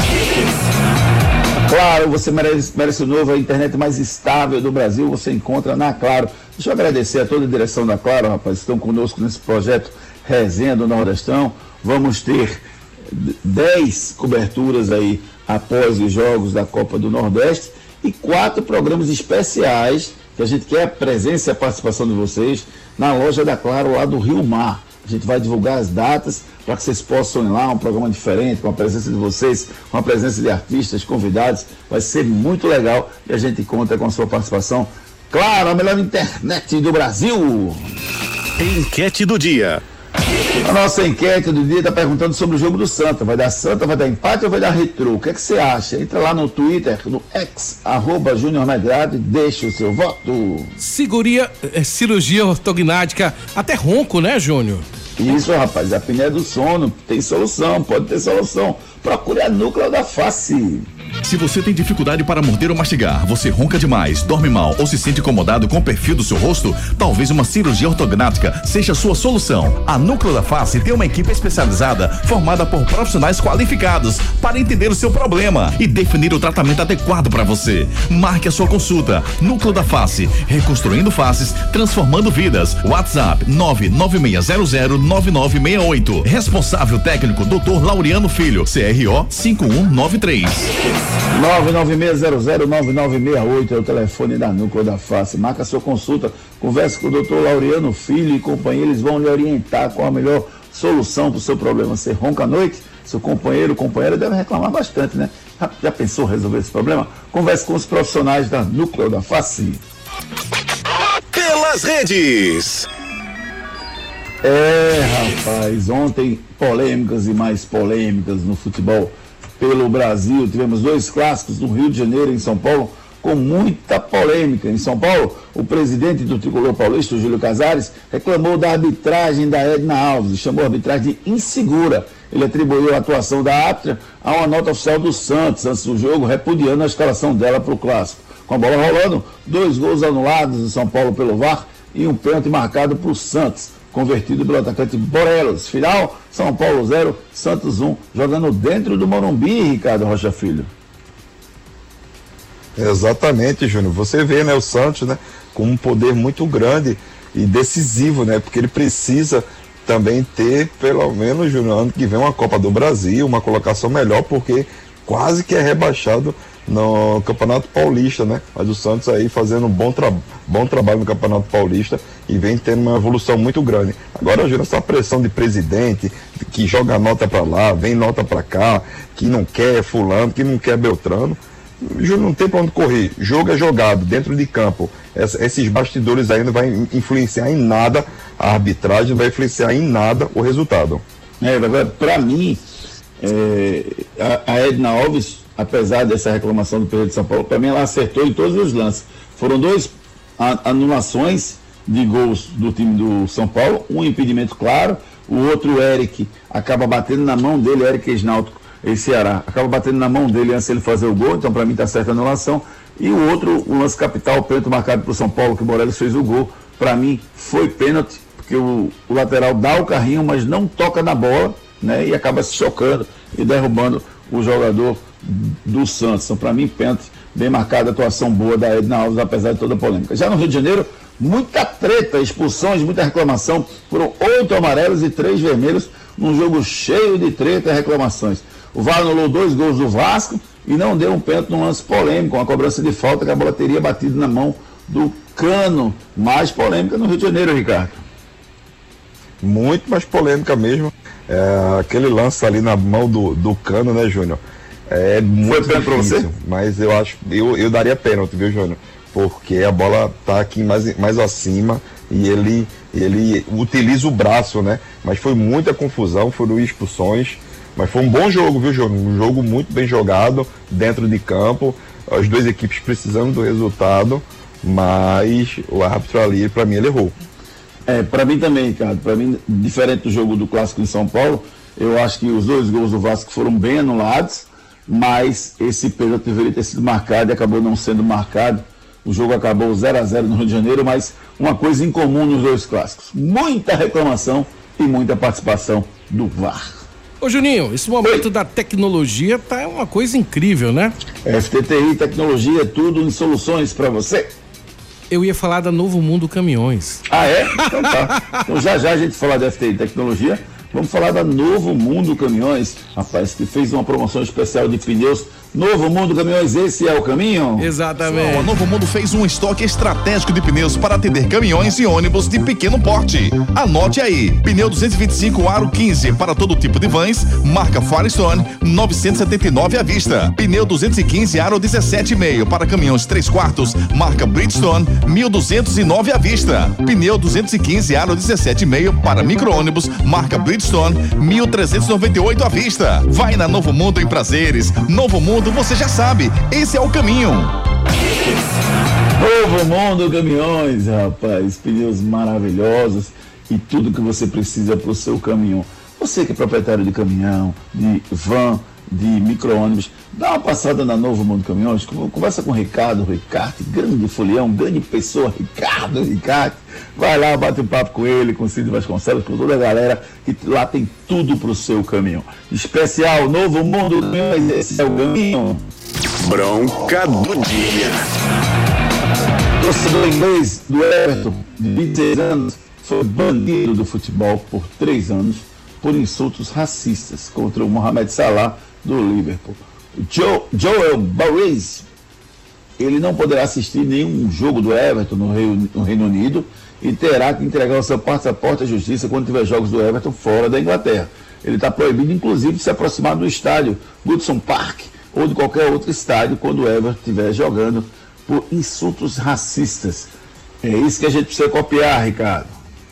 Claro, você merece, merece o novo, a internet mais estável do Brasil, você encontra na Claro. Deixa eu agradecer a toda a direção da Claro, rapaz, que estão conosco nesse projeto Resenha do Nordestão. Vamos ter dez coberturas aí após os jogos da Copa do Nordeste e quatro programas especiais que a gente quer a presença e a participação de vocês na loja da Claro lá do Rio Mar. A gente vai divulgar as datas para que vocês possam ir lá, um programa diferente, com a presença de vocês, com a presença de artistas, convidados. Vai ser muito legal e a gente conta com a sua participação. Claro, a melhor internet do Brasil. Enquete do dia. A nossa enquete do dia está perguntando sobre o jogo do Santa. Vai dar Santa, vai dar empate ou vai dar retrô? O que é que você acha? Entra lá no Twitter, no ex, arroba Júnior Medrado e deixa o seu voto. Seguria, é, cirurgia ortognática, até ronco, né, Júnior? Isso, rapaz, a apneia do sono, tem solução, pode ter solução. Procure a Núcleo da Face. Se você tem dificuldade para morder ou mastigar, você ronca demais, dorme mal ou se sente incomodado com o perfil do seu rosto, talvez uma cirurgia ortognática seja a sua solução. A Núcleo da Face tem uma equipe especializada formada por profissionais qualificados para entender o seu problema e definir o tratamento adequado para você. Marque a sua consulta. Núcleo da Face, reconstruindo faces, transformando vidas. WhatsApp nove nove seis zero zero nove nove seis oito. Responsável técnico doutor Laureano Filho, C R O cinco um nove três. nove nove seis zero zero nove nove seis oito é o telefone da Núcleo da Face. Marca a sua consulta, converse com o doutor Laureano Filho e companhia, eles vão lhe orientar qual a melhor solução para o seu problema ser ronca à noite, seu companheiro ou companheira deve reclamar bastante, né? Já, já pensou resolver esse problema? Converse com os profissionais da Núcleo da Face. Pelas redes. É, rapaz, ontem polêmicas e mais polêmicas no futebol pelo Brasil. Tivemos dois clássicos no Rio de Janeiro e em São Paulo, com muita polêmica. Em São Paulo, o presidente do Tricolor Paulista, o Júlio Casares, reclamou da arbitragem da Edna Alves, chamou a arbitragem de insegura. Ele atribuiu a atuação da árbitra a uma nota oficial do Santos antes do jogo, repudiando a escalação dela para o clássico. Com a bola rolando, dois gols anulados em São Paulo pelo V A R e um pênalti marcado para o Santos, convertido pelo atacante Borelos. Final, São Paulo zero, Santos um, jogando dentro do Morumbi, Ricardo Rocha Filho. Exatamente, Júnior. Você vê, né, o Santos, né, com um poder muito grande e decisivo, né, porque ele precisa também ter, pelo menos, Júnior, ano que vem uma Copa do Brasil, uma colocação melhor, porque quase que é rebaixado no Campeonato Paulista, né? Mas o Santos aí fazendo um bom, tra bom trabalho no Campeonato Paulista e vem tendo uma evolução muito grande. Agora, Júnior, essa pressão de presidente que joga nota para lá, vem nota para cá, que não quer fulano, que não quer Beltrano, Júnior, não tem para onde correr. Jogo é jogado dentro de campo. Essa, esses bastidores aí não vai influenciar em nada a arbitragem, não vai influenciar em nada o resultado. É, para mim, é, a, a Edna Alves, apesar dessa reclamação do presidente de São Paulo, para mim ela acertou em todos os lances. Foram dois anulações de gols do time do São Paulo, um impedimento claro, o outro, o Eric, acaba batendo na mão dele, Eric Esnaldo, esse Ceará, acaba batendo na mão dele antes de ele fazer o gol, então para mim está certa a anulação. E o outro, o lance capital, o pênalti marcado para o São Paulo, que o Morelos fez o gol, para mim foi pênalti, porque o, o lateral dá o carrinho, mas não toca na bola, né, e acaba se chocando e derrubando o jogador do Santos. Então, para mim, pênalti, bem marcada, atuação boa da Edna Alves, apesar de toda a polêmica. Já no Rio de Janeiro, muita treta, expulsões, muita reclamação, foram oito amarelos e três vermelhos, num jogo cheio de treta e reclamações. O V A R anulou dois gols do Vasco e não deu um pênalti num lance polêmico, uma cobrança de falta que a bola teria batido na mão do Cano. Mais polêmica no Rio de Janeiro, Ricardo. Muito mais polêmica mesmo. É, aquele lance ali na mão do, do Cano, né, Júnior? É muito Foi difícil, pra você? Mas eu acho, eu, eu daria pênalti, viu, Júnior? Porque a bola tá aqui mais, mais acima e ele, ele utiliza o braço, né? Mas foi muita confusão, foram expulsões. Mas foi um bom jogo, viu, Júnior? Um jogo muito bem jogado, dentro de campo, as duas equipes precisando do resultado, mas o árbitro ali, para mim, ele errou. É, para mim também, Ricardo. Para mim, diferente do jogo do Clássico em São Paulo, eu acho que os dois gols do Vasco foram bem anulados, mas esse pênalti deveria ter sido marcado e acabou não sendo marcado. O jogo acabou zero a zero no Rio de Janeiro, mas uma coisa incomum nos dois clássicos: muita reclamação e muita participação do V A R. Ô Juninho, esse momento Oi. da tecnologia tá uma coisa incrível, né? F T T I, tecnologia, tudo em soluções para você. Eu ia falar da Novo Mundo Caminhões. Ah, é? Então tá. Então já já a gente fala da F T I Tecnologia, vamos falar da Novo Mundo Caminhões, rapaz, que fez uma promoção especial de pneus. Novo Mundo Caminhões, esse é o caminho? Exatamente. O Novo Mundo fez um estoque estratégico de pneus para atender caminhões e ônibus de pequeno porte. Anote aí: pneu duzentos e vinte e cinco aro quinze para todo tipo de vans, marca Firestone, novecentos e setenta e nove à vista. Pneu duzentos e quinze aro dezessete e meio para caminhões três quartos, marca Bridgestone, mil duzentos e nove à vista. Pneu duzentos e quinze aro dezessete e meio para micro-ônibus, marca Bridgestone, mil trezentos e noventa e oito à vista. Vai na Novo Mundo em Prazeres. Novo Mundo, você já sabe, esse é o caminho. Novo Mundo Caminhões, rapaz, pneus maravilhosos e tudo que você precisa para o seu caminhão. Você que é proprietário de caminhão, de van, de micro-ônibus, dá uma passada na Novo Mundo Caminhões, conversa com o Ricardo, o Ricardo, grande folião, grande pessoa, Ricardo, Ricardo, vai lá, bate um papo com ele, com o Cid Vasconcelos, com toda a galera, que lá tem tudo pro seu caminhão. Especial Novo Mundo Caminhões, esse é o caminho. Bronca do dia. Torcedor inglês do Everton, de vinte e seis anos, foi banido do futebol por três anos por insultos racistas contra o Mohamed Salah do Liverpool. Joe, Joel Barres ele não poderá assistir nenhum jogo do Everton no Reino, no Reino Unido e terá que entregar o seu passaporte à justiça quando tiver jogos do Everton fora da Inglaterra. Ele está proibido, inclusive, de se aproximar do estádio Goodson Park ou de qualquer outro estádio quando o Everton estiver jogando por insultos racistas. É isso que a gente precisa copiar, Ricardo.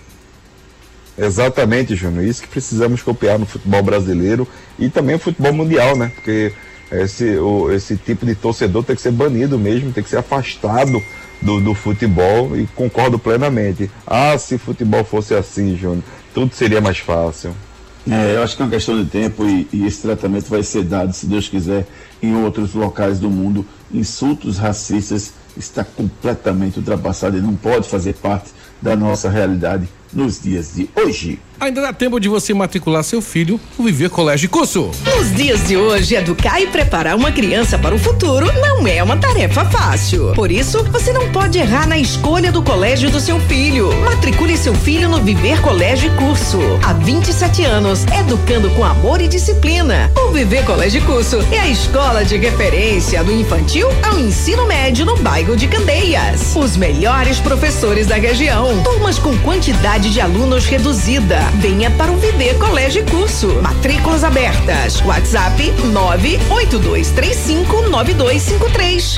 Exatamente, Júnior. Isso que precisamos copiar no futebol brasileiro e também no futebol mundial, né? Porque esse, o, esse tipo de torcedor tem que ser banido mesmo, tem que ser afastado do, do futebol, e concordo plenamente. Ah, se futebol fosse assim, Júnior, tudo seria mais fácil. É, eu acho que é uma questão de tempo e, e esse tratamento vai ser dado, se Deus quiser, em outros locais do mundo. Insultos racistas está completamente ultrapassado e não pode fazer parte da nossa realidade nos dias de hoje. Ainda dá tempo de você matricular seu filho no Viver Colégio e Curso. Nos dias de hoje, educar e preparar uma criança para o futuro não é uma tarefa fácil. Por isso, você não pode errar na escolha do colégio do seu filho. Matricule seu filho no Viver Colégio e Curso. Há vinte e sete anos, educando com amor e disciplina. O Viver Colégio e Curso é a escola de referência do infantil ao ensino médio no bairro de Candeias. Os melhores professores da região. Turmas com quantidade de alunos reduzida. Venha para o Viver Colégio e Curso. Matrículas abertas. WhatsApp nove oito dois três cinco nove dois cinco três.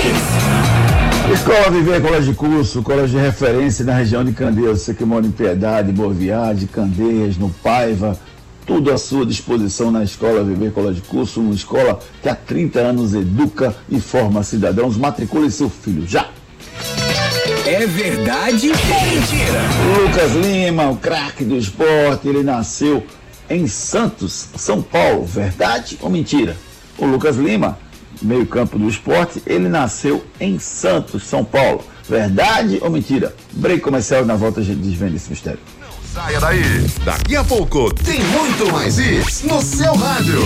Escola Viver Colégio de Curso, colégio de referência na região de Candeias. Você que mora em Piedade, Boa Viagem, Candeias, no Paiva, tudo à sua disposição na Escola Viver Colégio de Curso, uma escola que há trinta anos educa e forma cidadãos. Matricule seu filho já. É verdade ou mentira? Lucas Lima, o craque do esporte, ele nasceu em Santos, São Paulo. Verdade ou mentira? O Lucas Lima, meio campo do esporte, ele nasceu em Santos, São Paulo. Verdade ou mentira? Break comercial, na volta a gente desvenda esse mistério. Não saia daí. Daqui a pouco tem muito mais isso no seu rádio.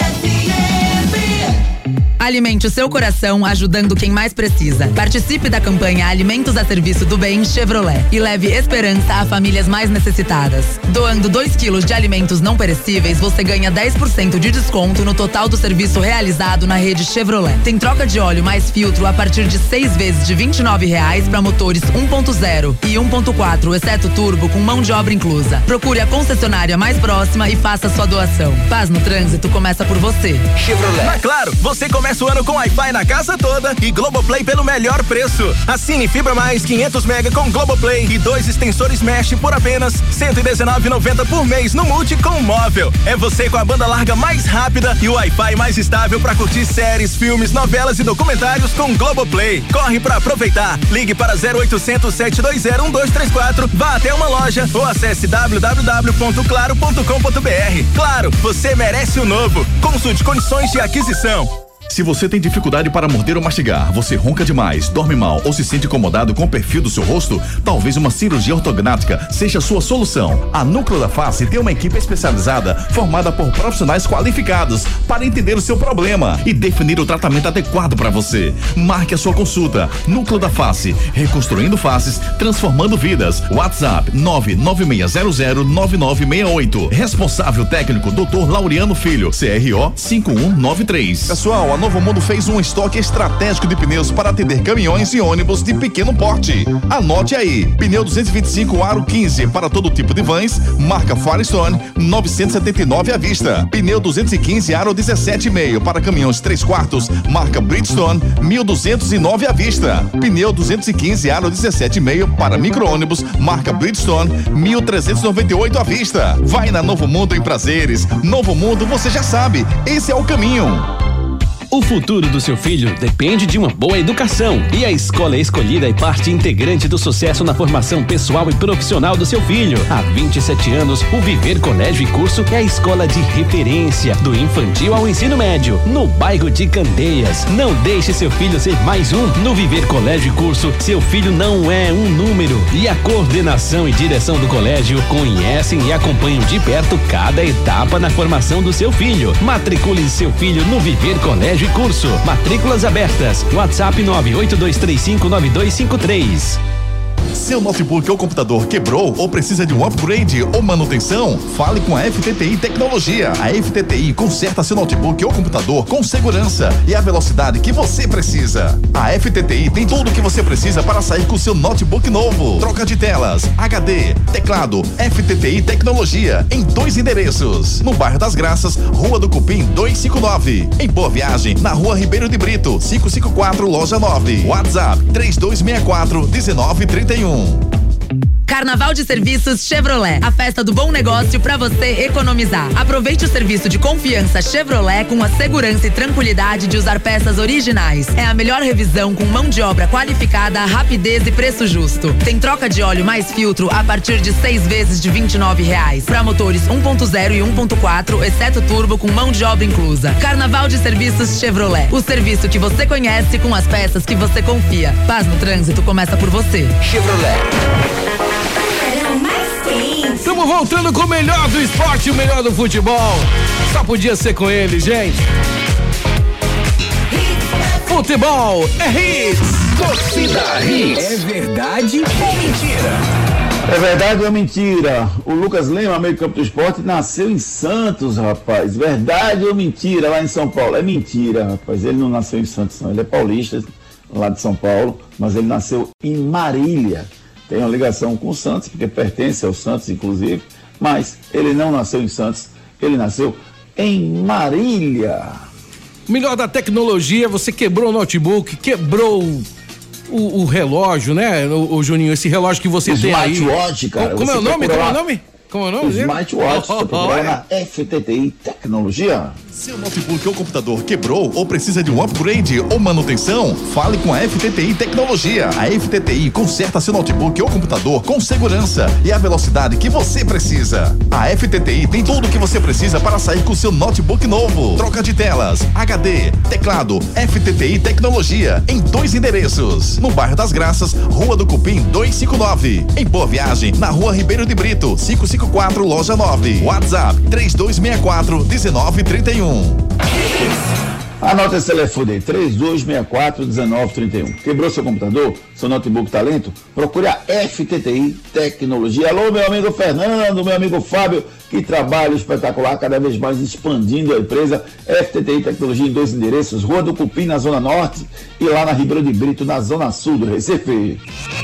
Alimente o seu coração ajudando quem mais precisa. Participe da campanha Alimentos a Serviço do Bem Chevrolet e leve esperança a famílias mais necessitadas. Doando dois quilos de alimentos não perecíveis, você ganha dez por cento de desconto no total do serviço realizado na rede Chevrolet. Tem troca de óleo mais filtro a partir de seis vezes de vinte e nove reais para motores um ponto zero e um ponto quatro, exceto turbo, com mão de obra inclusa. Procure a concessionária mais próxima e faça sua doação. Paz no trânsito começa por você. Chevrolet. Mas claro, você começa o ano com Wi-Fi na casa toda e Globoplay pelo melhor preço. Assine Fibra Mais quinhentos mega com Globoplay e dois extensores Mesh por apenas cento e dezenove reais e noventa centavos por mês no Multi com móvel. É você com a banda larga mais rápida e o Wi-Fi mais estável para curtir séries, filmes, novelas e documentários com Globoplay. Corre para aproveitar. Ligue para zero oitocentos, sete dois zero, um dois três quatro, vá até uma loja ou acesse w w w ponto claro ponto com ponto b r. Claro, você merece o novo. Consulte condições de aquisição. Se você tem dificuldade para morder ou mastigar, você ronca demais, dorme mal ou se sente incomodado com o perfil do seu rosto, talvez uma cirurgia ortognática seja a sua solução. A Núcleo da Face tem uma equipe especializada formada por profissionais qualificados para entender o seu problema e definir o tratamento adequado para você. Marque a sua consulta. Núcleo da Face, reconstruindo faces, transformando vidas. WhatsApp nove nove seis zero zero nove nove seis oito. Responsável técnico doutor Laureano Filho, C R O cinco um nove três. Pessoal, a Novo Mundo fez um estoque estratégico de pneus para atender caminhões e ônibus de pequeno porte. Anote aí: pneu duzentos e vinte e cinco aro quinze para todo tipo de vans, marca Firestone, novecentos e setenta e nove à vista. Pneu duzentos e quinze aro dezessete e meio para caminhões três quartos, marca Bridgestone, mil duzentos e nove à vista. Pneu duzentos e quinze aro dezessete e meio para micro-ônibus, marca Bridgestone, mil trezentos e noventa e oito à vista. Vai na Novo Mundo em Prazeres. Novo Mundo, você já sabe, esse é o caminho. O futuro do seu filho depende de uma boa educação e a escola escolhida é parte integrante do sucesso na formação pessoal e profissional do seu filho. Há vinte e sete anos, o Viver Colégio e Curso é a escola de referência do infantil ao ensino médio, no bairro de Candeias. Não deixe seu filho ser mais um. No Viver Colégio e Curso, seu filho não é um número e a coordenação e direção do colégio conhecem e acompanham de perto cada etapa na formação do seu filho. Matricule seu filho no Viver Colégio e Curso. Matrículas abertas. WhatsApp nove oito dois três cinco nove dois cinco três. Seu notebook ou computador quebrou ou precisa de um upgrade ou manutenção? Fale com a F T T I Tecnologia. A F T T I conserta seu notebook ou computador com segurança e a velocidade que você precisa. A F T T I tem tudo o que você precisa para sair com seu notebook novo. Troca de telas, H D, teclado. F T T I Tecnologia em dois endereços. No bairro das Graças, Rua do Cupim duzentos e cinquenta e nove. Em Boa Viagem, na Rua Ribeiro de Brito, quinhentos e cinquenta e quatro, loja nove. WhatsApp três dois seis quatro, um nove três um. Carnaval de Serviços Chevrolet, a festa do bom negócio para você economizar. Aproveite o serviço de confiança Chevrolet com a segurança e tranquilidade de usar peças originais. É a melhor revisão com mão de obra qualificada, rapidez e preço justo. Tem troca de óleo mais filtro a partir de seis vezes de vinte e nove reais. Para motores um ponto zero e um ponto quatro, exceto turbo com mão de obra inclusa. Carnaval de Serviços Chevrolet, o serviço que você conhece com as peças que você confia. Paz no trânsito começa por você. Chevrolet. Estamos voltando com o melhor do esporte, o melhor do futebol. Só podia ser com ele, gente. Futebol é hits. Torcida Hits. É verdade ou mentira? É verdade ou é mentira? O Lucas Lima, meio campo do esporte, nasceu em Santos, rapaz. Verdade ou mentira? Lá em São Paulo. É mentira, rapaz. Ele não nasceu em Santos, não. Ele é paulista, lá de São Paulo, mas ele nasceu em Marília. Tem uma ligação com o Santos, porque pertence ao Santos, inclusive, mas ele não nasceu em Santos, ele nasceu em Marília. Melhor da tecnologia, você quebrou o notebook, quebrou o, o relógio, né, o, o Juninho, esse relógio que você tem aí. Smartwatch, cara. Como, como é o nome? Como é o nome? Como é o nome? Smartwatch, você procura na F T T I Tecnologia. Seu notebook ou computador quebrou ou precisa de um upgrade ou manutenção? Fale com a F T T I Tecnologia. A F T T I conserta seu notebook ou computador com segurança e a velocidade que você precisa. A F T T I tem tudo o que você precisa para sair com seu notebook novo. Troca de telas, H D, teclado. F T T I Tecnologia em dois endereços. No bairro das Graças, Rua do Cupim duzentos e cinquenta e nove. Em Boa Viagem, na Rua Ribeiro de Brito, quinhentos e cinquenta e quatro, loja nove. WhatsApp três dois seis quatro, um nove três um. Anota esse telefone aí, três dois seis quatro, um nove três um. Quebrou seu computador, seu notebook tá lento? Procure a F T T I Tecnologia. Alô, meu amigo Fernando, meu amigo Fábio, que trabalho espetacular, cada vez mais expandindo a empresa. F T T I Tecnologia em dois endereços, Rua do Cupim, na Zona Norte, e lá na Ribeiro de Brito, na Zona Sul do Recife.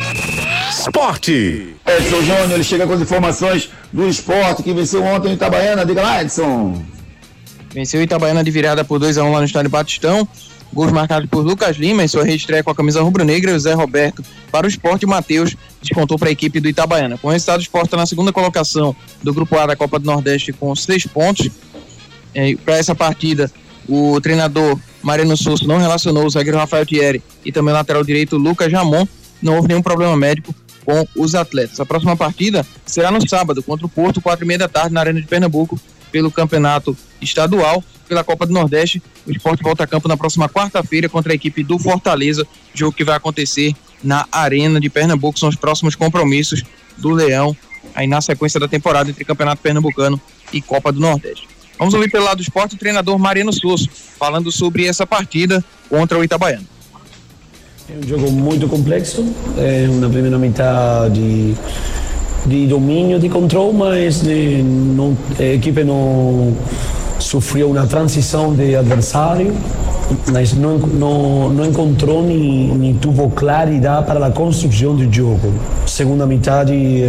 Esporte. Edson Júnior, ele chega com as informações do esporte, que venceu ontem em Itabaiana. Diga lá, Edson. Venceu Itabaiana de virada por dois a um lá no estádio Batistão. Gols marcados por Lucas Lima em sua reestreia com a camisa rubro-negra, e o Zé Roberto para o Sport, e o Matheus descontou para a equipe do Itabaiana. Com o resultado, o Sport está na segunda colocação do Grupo A da Copa do Nordeste com seis pontos. É, para essa partida, o treinador Mariano Souza não relacionou o zagueiro Rafael Thierry e também o lateral direito Lucas Ramon. Não houve nenhum problema médico com os atletas. A próxima partida será no sábado contra o Porto, quatro e meia da tarde, na Arena de Pernambuco, pelo campeonato estadual, pela Copa do Nordeste. O Sport volta a campo na próxima quarta-feira contra a equipe do Fortaleza, jogo que vai acontecer na Arena de Pernambuco. São os próximos compromissos do Leão, aí na sequência da temporada entre Campeonato Pernambucano e Copa do Nordeste. Vamos ouvir pelo lado do Sport o treinador Mariano Souza, falando sobre essa partida contra o Itabaiana. É um jogo muito complexo, é uma primeira metade de, de domínio, de controle, mas de, não, a equipe não sofreu uma transição de adversário, mas não, não, não encontrou nem, nem teve claridade para a construção do jogo. Segunda metade,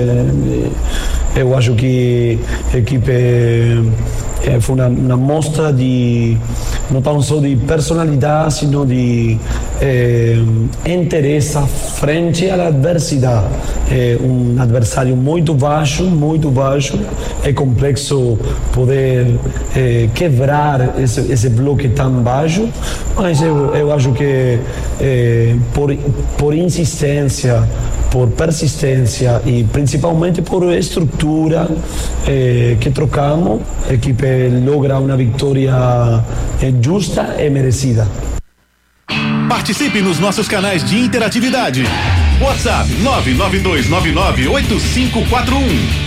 é, eu acho que a equipe é, foi uma, uma mostra de não tão só de personalidade, sino de eh, interesse frente à adversidade. É um adversário muito baixo, muito baixo. É complexo poder eh, quebrar esse, esse bloco tão baixo, mas eu, eu acho que eh, por, por insistência, por persistência e principalmente por estrutura eh, que trocamos, a equipe logra uma vitória eh, justa e merecida. Participe nos nossos canais de interatividade. WhatsApp nove nove dois nove nove oito cinco quatro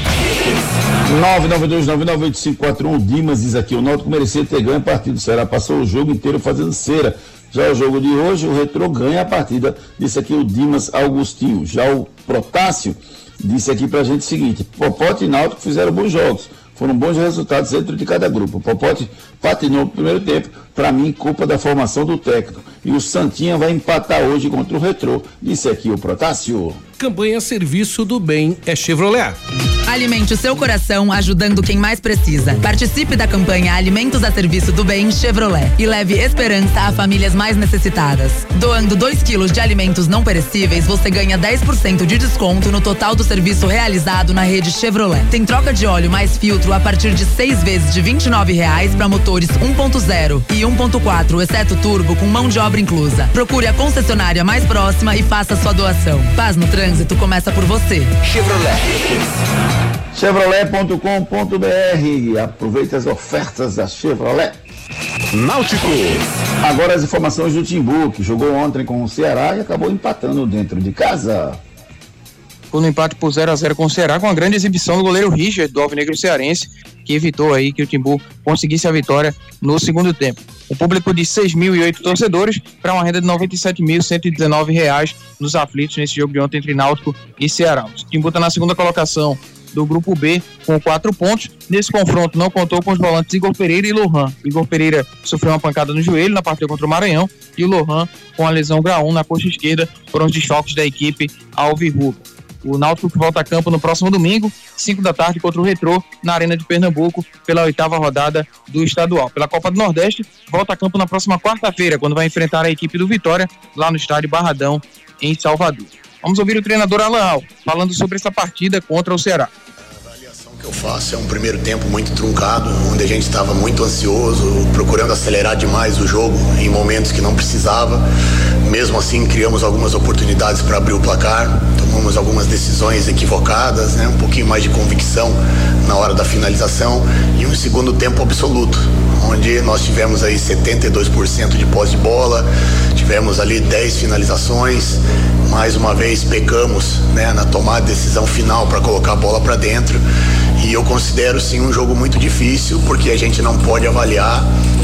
um. nove nove dois nove nove oito cinco quatro um. O Dimas diz aqui: o Náutico merecia ter ganho a partida. O Ceará passou o jogo inteiro fazendo cera. Já o jogo de hoje, o Retrô ganha a partida, disse aqui o Dimas Augustinho. Já o Protássio disse aqui pra gente o seguinte: Popote e Náutico fizeram bons jogos, foram bons resultados dentro de cada grupo. O Popote patinou no primeiro tempo, para mim, culpa da formação do técnico. E o Santinha vai empatar hoje contra o Retrô, disse aqui o Protássio. Campanha Serviço do Bem é Chevrolet. Alimente o seu coração ajudando quem mais precisa. Participe da campanha Alimentos a Serviço do Bem Chevrolet e leve esperança a famílias mais necessitadas. Doando dois quilos de alimentos não perecíveis, você ganha dez por cento de desconto no total do serviço realizado na rede Chevrolet. Tem troca de óleo mais filtro a partir de seis vezes de vinte e nove reais para motores um ponto zero e um ponto quatro, exceto turbo, com mão de obra inclusa. Procure a concessionária mais próxima e faça sua doação. Paz no trânsito começa por você. Chevrolet. Chevrolet ponto com ponto b r. Aproveite as ofertas da Chevrolet. Náutico. Agora as informações do Timbu, que jogou ontem com o Ceará e acabou empatando dentro de casa. Ficou no empate por zero a zero com o Ceará, com a grande exibição do goleiro Richard, do Alvinegro Cearense, que evitou aí que o Timbu conseguisse a vitória no segundo tempo. O público de seis mil e oito torcedores para uma renda de noventa e sete mil cento e dezenove reais nos aflitos nesse jogo de ontem entre Náutico e Ceará. O Timbu está na segunda colocação do grupo B com quatro pontos. Nesse confronto não contou com os volantes Igor Pereira e Lohan. Igor Pereira sofreu uma pancada no joelho na partida contra o Maranhão e o Lohan com a lesão grau um na coxa esquerda foram os desfalques da equipe alvirrubra. O Náutico que volta a campo no próximo domingo, cinco da tarde, contra o Retrô, na Arena de Pernambuco, pela oitava rodada do estadual. Pela Copa do Nordeste, volta a campo na próxima quarta-feira, quando vai enfrentar a equipe do Vitória, lá no estádio Barradão, em Salvador. Vamos ouvir o treinador Alan Al, falando sobre essa partida contra o Ceará. Que eu faço é um primeiro tempo muito truncado, onde a gente estava muito ansioso, procurando acelerar demais o jogo em momentos que não precisava. Mesmo assim, criamos algumas oportunidades para abrir o placar, tomamos algumas decisões equivocadas, né? Um pouquinho mais de convicção na hora da finalização e um segundo tempo absoluto, onde nós tivemos aí setenta e dois por cento de posse de bola, tivemos ali dez finalizações. Mais uma vez pecamos, né, na tomada de decisão final para colocar a bola para dentro. E eu considero sim um jogo muito difícil, porque a gente não pode avaliar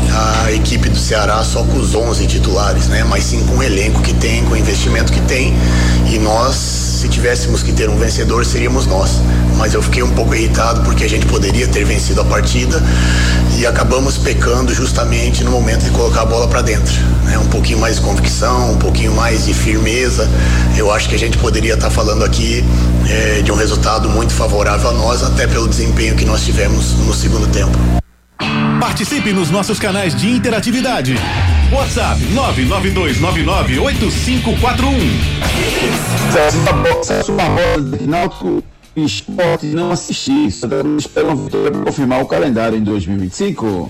a equipe do Ceará só com os onze titulares, né? Mas sim com o elenco que tem, com o investimento que tem. E nós, se tivéssemos que ter um vencedor, seríamos nós. Mas eu fiquei um pouco irritado porque a gente poderia ter vencido a partida e acabamos pecando justamente no momento de colocar a bola para dentro, né? Um pouquinho mais de convicção, um pouquinho mais de firmeza. Eu acho que a gente poderia estar falando aqui é, de um resultado muito favorável a nós, até pelo desempenho que nós tivemos no segundo tempo. Participe nos nossos canais de interatividade. WhatsApp nove nove dois nove nove oito cinco quatro um. Celso Barbosa de Náutico Esporte não assisti. Santa Cruz espera uma vitória para confirmar o calendário em dois mil e vinte e cinco.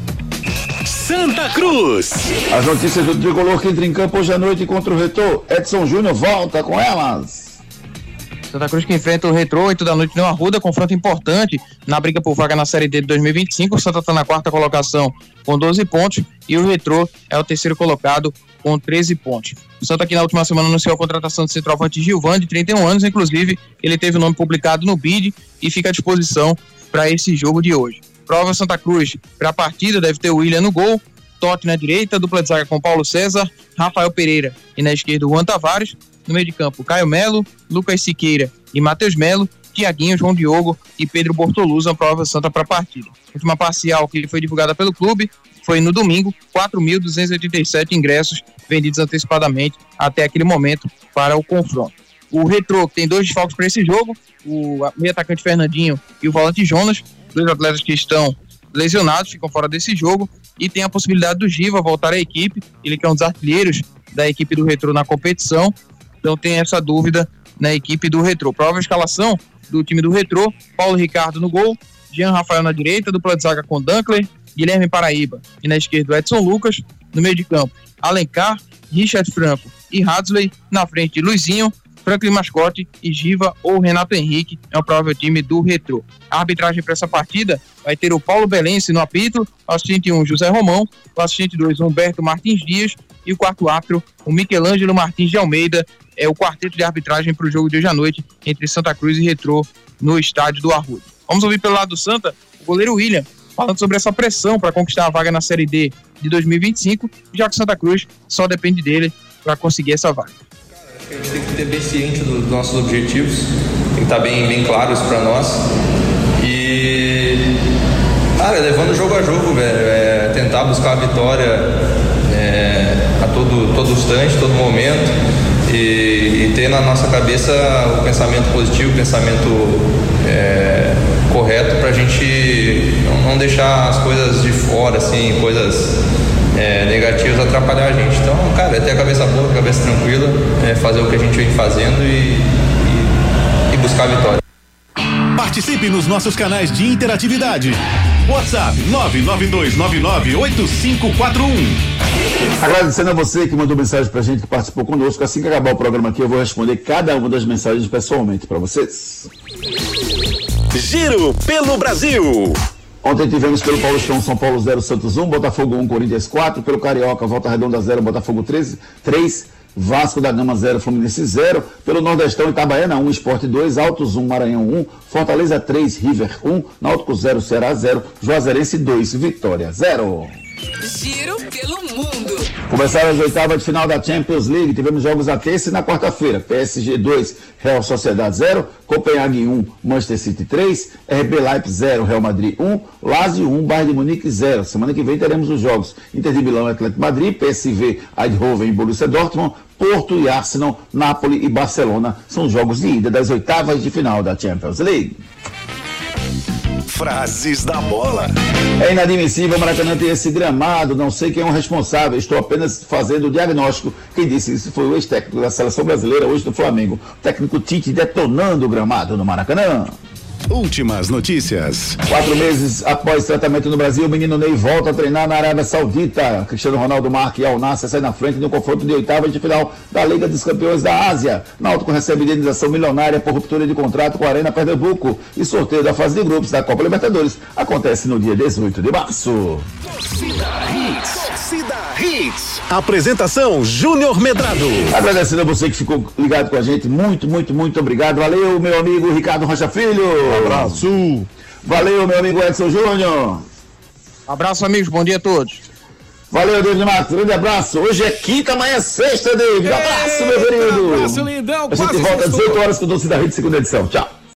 Santa Cruz. As notícias do Tricolor que entra em campo hoje à noite contra o Retrô. Edson Júnior volta com elas. Santa Cruz que enfrenta o Retrô, oito da noite no Arruda, confronto importante na briga por vaga na Série D de dois mil e vinte e cinco. O Santa está na quarta colocação com doze pontos e o Retrô é o terceiro colocado com treze pontos. O Santa aqui na última semana anunciou a contratação do centroavante Gilvan, de trinta e um anos, inclusive ele teve o nome publicado no B I D e fica à disposição para esse jogo de hoje. Prova Santa Cruz para a partida deve ter o William no gol, Totti na direita, dupla de zaga com Paulo César, Rafael Pereira e na esquerda o Juan Tavares. No meio de campo, Caio Melo, Lucas Siqueira e Matheus Melo, Tiaguinho, João Diogo e Pedro Bortoluzzi, a prova Santa para a partida. A última parcial que foi divulgada pelo clube foi no domingo, quatro mil duzentos e oitenta e sete ingressos vendidos antecipadamente até aquele momento para o confronto. O Retrô tem dois desfalques para esse jogo, o meio atacante Fernandinho e o volante Jonas, dois atletas que estão lesionados, ficam fora desse jogo, e tem a possibilidade do Giva voltar à equipe, ele que é um dos artilheiros da equipe do Retrô na competição. Então tem essa dúvida na equipe do Retrô. Prova a escalação do time do Retrô: Paulo Ricardo no gol, Jean Rafael na direita, dupla de zaga com Dunkler, Guilherme Paraíba e na esquerda Edson Lucas. No meio de campo, Alencar, Richard Franco e Hadley. Na frente, Luizinho, Franklin Mascote e Giva ou Renato Henrique. É o provável time do Retrô. A arbitragem para essa partida vai ter o Paulo Belense no apito, o assistente um, José Romão, o assistente dois, Humberto Martins Dias, e o quarto árbitro, o Michelangelo Martins de Almeida. É o quarteto de arbitragem para o jogo de hoje à noite entre Santa Cruz e Retrô no estádio do Arruda. Vamos ouvir pelo lado do Santa o goleiro William, falando sobre essa pressão para conquistar a vaga na Série D de dois mil e vinte e cinco, já que o Santa Cruz só depende dele para conseguir essa vaga. A gente tem que ter bem ciente dos nossos objetivos, tem que estar bem, bem claro isso para nós. E, cara, levando jogo a jogo, velho, é tentar buscar a vitória é, a todo, todo instante, todo momento, e, e ter na nossa cabeça o pensamento positivo, o pensamento é, correto, pra gente não, não deixar as coisas de fora, assim, coisas é, negativas atrapalhar a gente. Então, cara, é ter a cabeça boa, a cabeça tranquila, é fazer o que a gente vem fazendo e, e, e buscar a vitória. Participe nos nossos canais de interatividade. WhatsApp nove nove dois nove nove oito cinco quatro um. Agradecendo a você que mandou mensagem pra gente, que participou conosco. Assim que acabar o programa aqui, eu vou responder cada uma das mensagens pessoalmente pra vocês. Giro pelo Brasil. Ontem tivemos pelo Paulistão São Paulo zero, Santos um, Botafogo um, Corinthians quatro, pelo Carioca Volta Redonda zero, Botafogo treze, três, Vasco da Gama zero, Fluminense zero, pelo Nordestão Itabaiana um, Sport dois, Altos um, Maranhão um, Fortaleza três, River um, Náutico zero, Ceará zero, Juazeirense dois, Vitória zero. Giro pelo mundo. Começaram as oitavas de final da Champions League, tivemos jogos na terça e na quarta-feira. P S G dois, Real Sociedade zero, Copenhague um, Manchester City três, R B Leipzig zero, Real Madrid um, Lazio um, Bayern de Munique zero. Semana que vem teremos os jogos Inter de Milão e Atlético Madrid, P S V, Eindhoven e Borussia Dortmund, Porto e Arsenal, Napoli e Barcelona. São jogos de ida das oitavas de final da Champions League. Frases da bola. É inadmissível o Maracanã ter esse gramado, não sei quem é o responsável, estou apenas fazendo o diagnóstico. Quem disse isso foi o ex-técnico da seleção brasileira, hoje do Flamengo, o técnico Tite, detonando o gramado no Maracanã. Últimas notícias. Quatro meses após tratamento no Brasil, o menino Ney volta a treinar na Arábia Saudita. Cristiano Ronaldo marca e Al Nassr sai na frente no confronto de oitavas de final da Liga dos Campeões da Ásia. Náutico recebe indenização milionária por ruptura de contrato com a Arena Pernambuco. E sorteio da fase de grupos da Copa Libertadores acontece no dia dezoito de março. Torcida Hits. Torcida Hits. Apresentação Júnior Medrado. Agradecendo a você que ficou ligado com a gente. Muito, muito, muito obrigado. Valeu, meu amigo Ricardo Rocha Filho. Um abraço. Valeu, meu amigo Edson Júnior. Abraço, amigos. Bom dia a todos. Valeu, David Matos. Grande abraço. Hoje é quinta, amanhã é sexta, David. Abraço, meu querido. Abraço, lindão. A gente volta às dezoito horas com o Torcida Hits, segunda edição. Tchau.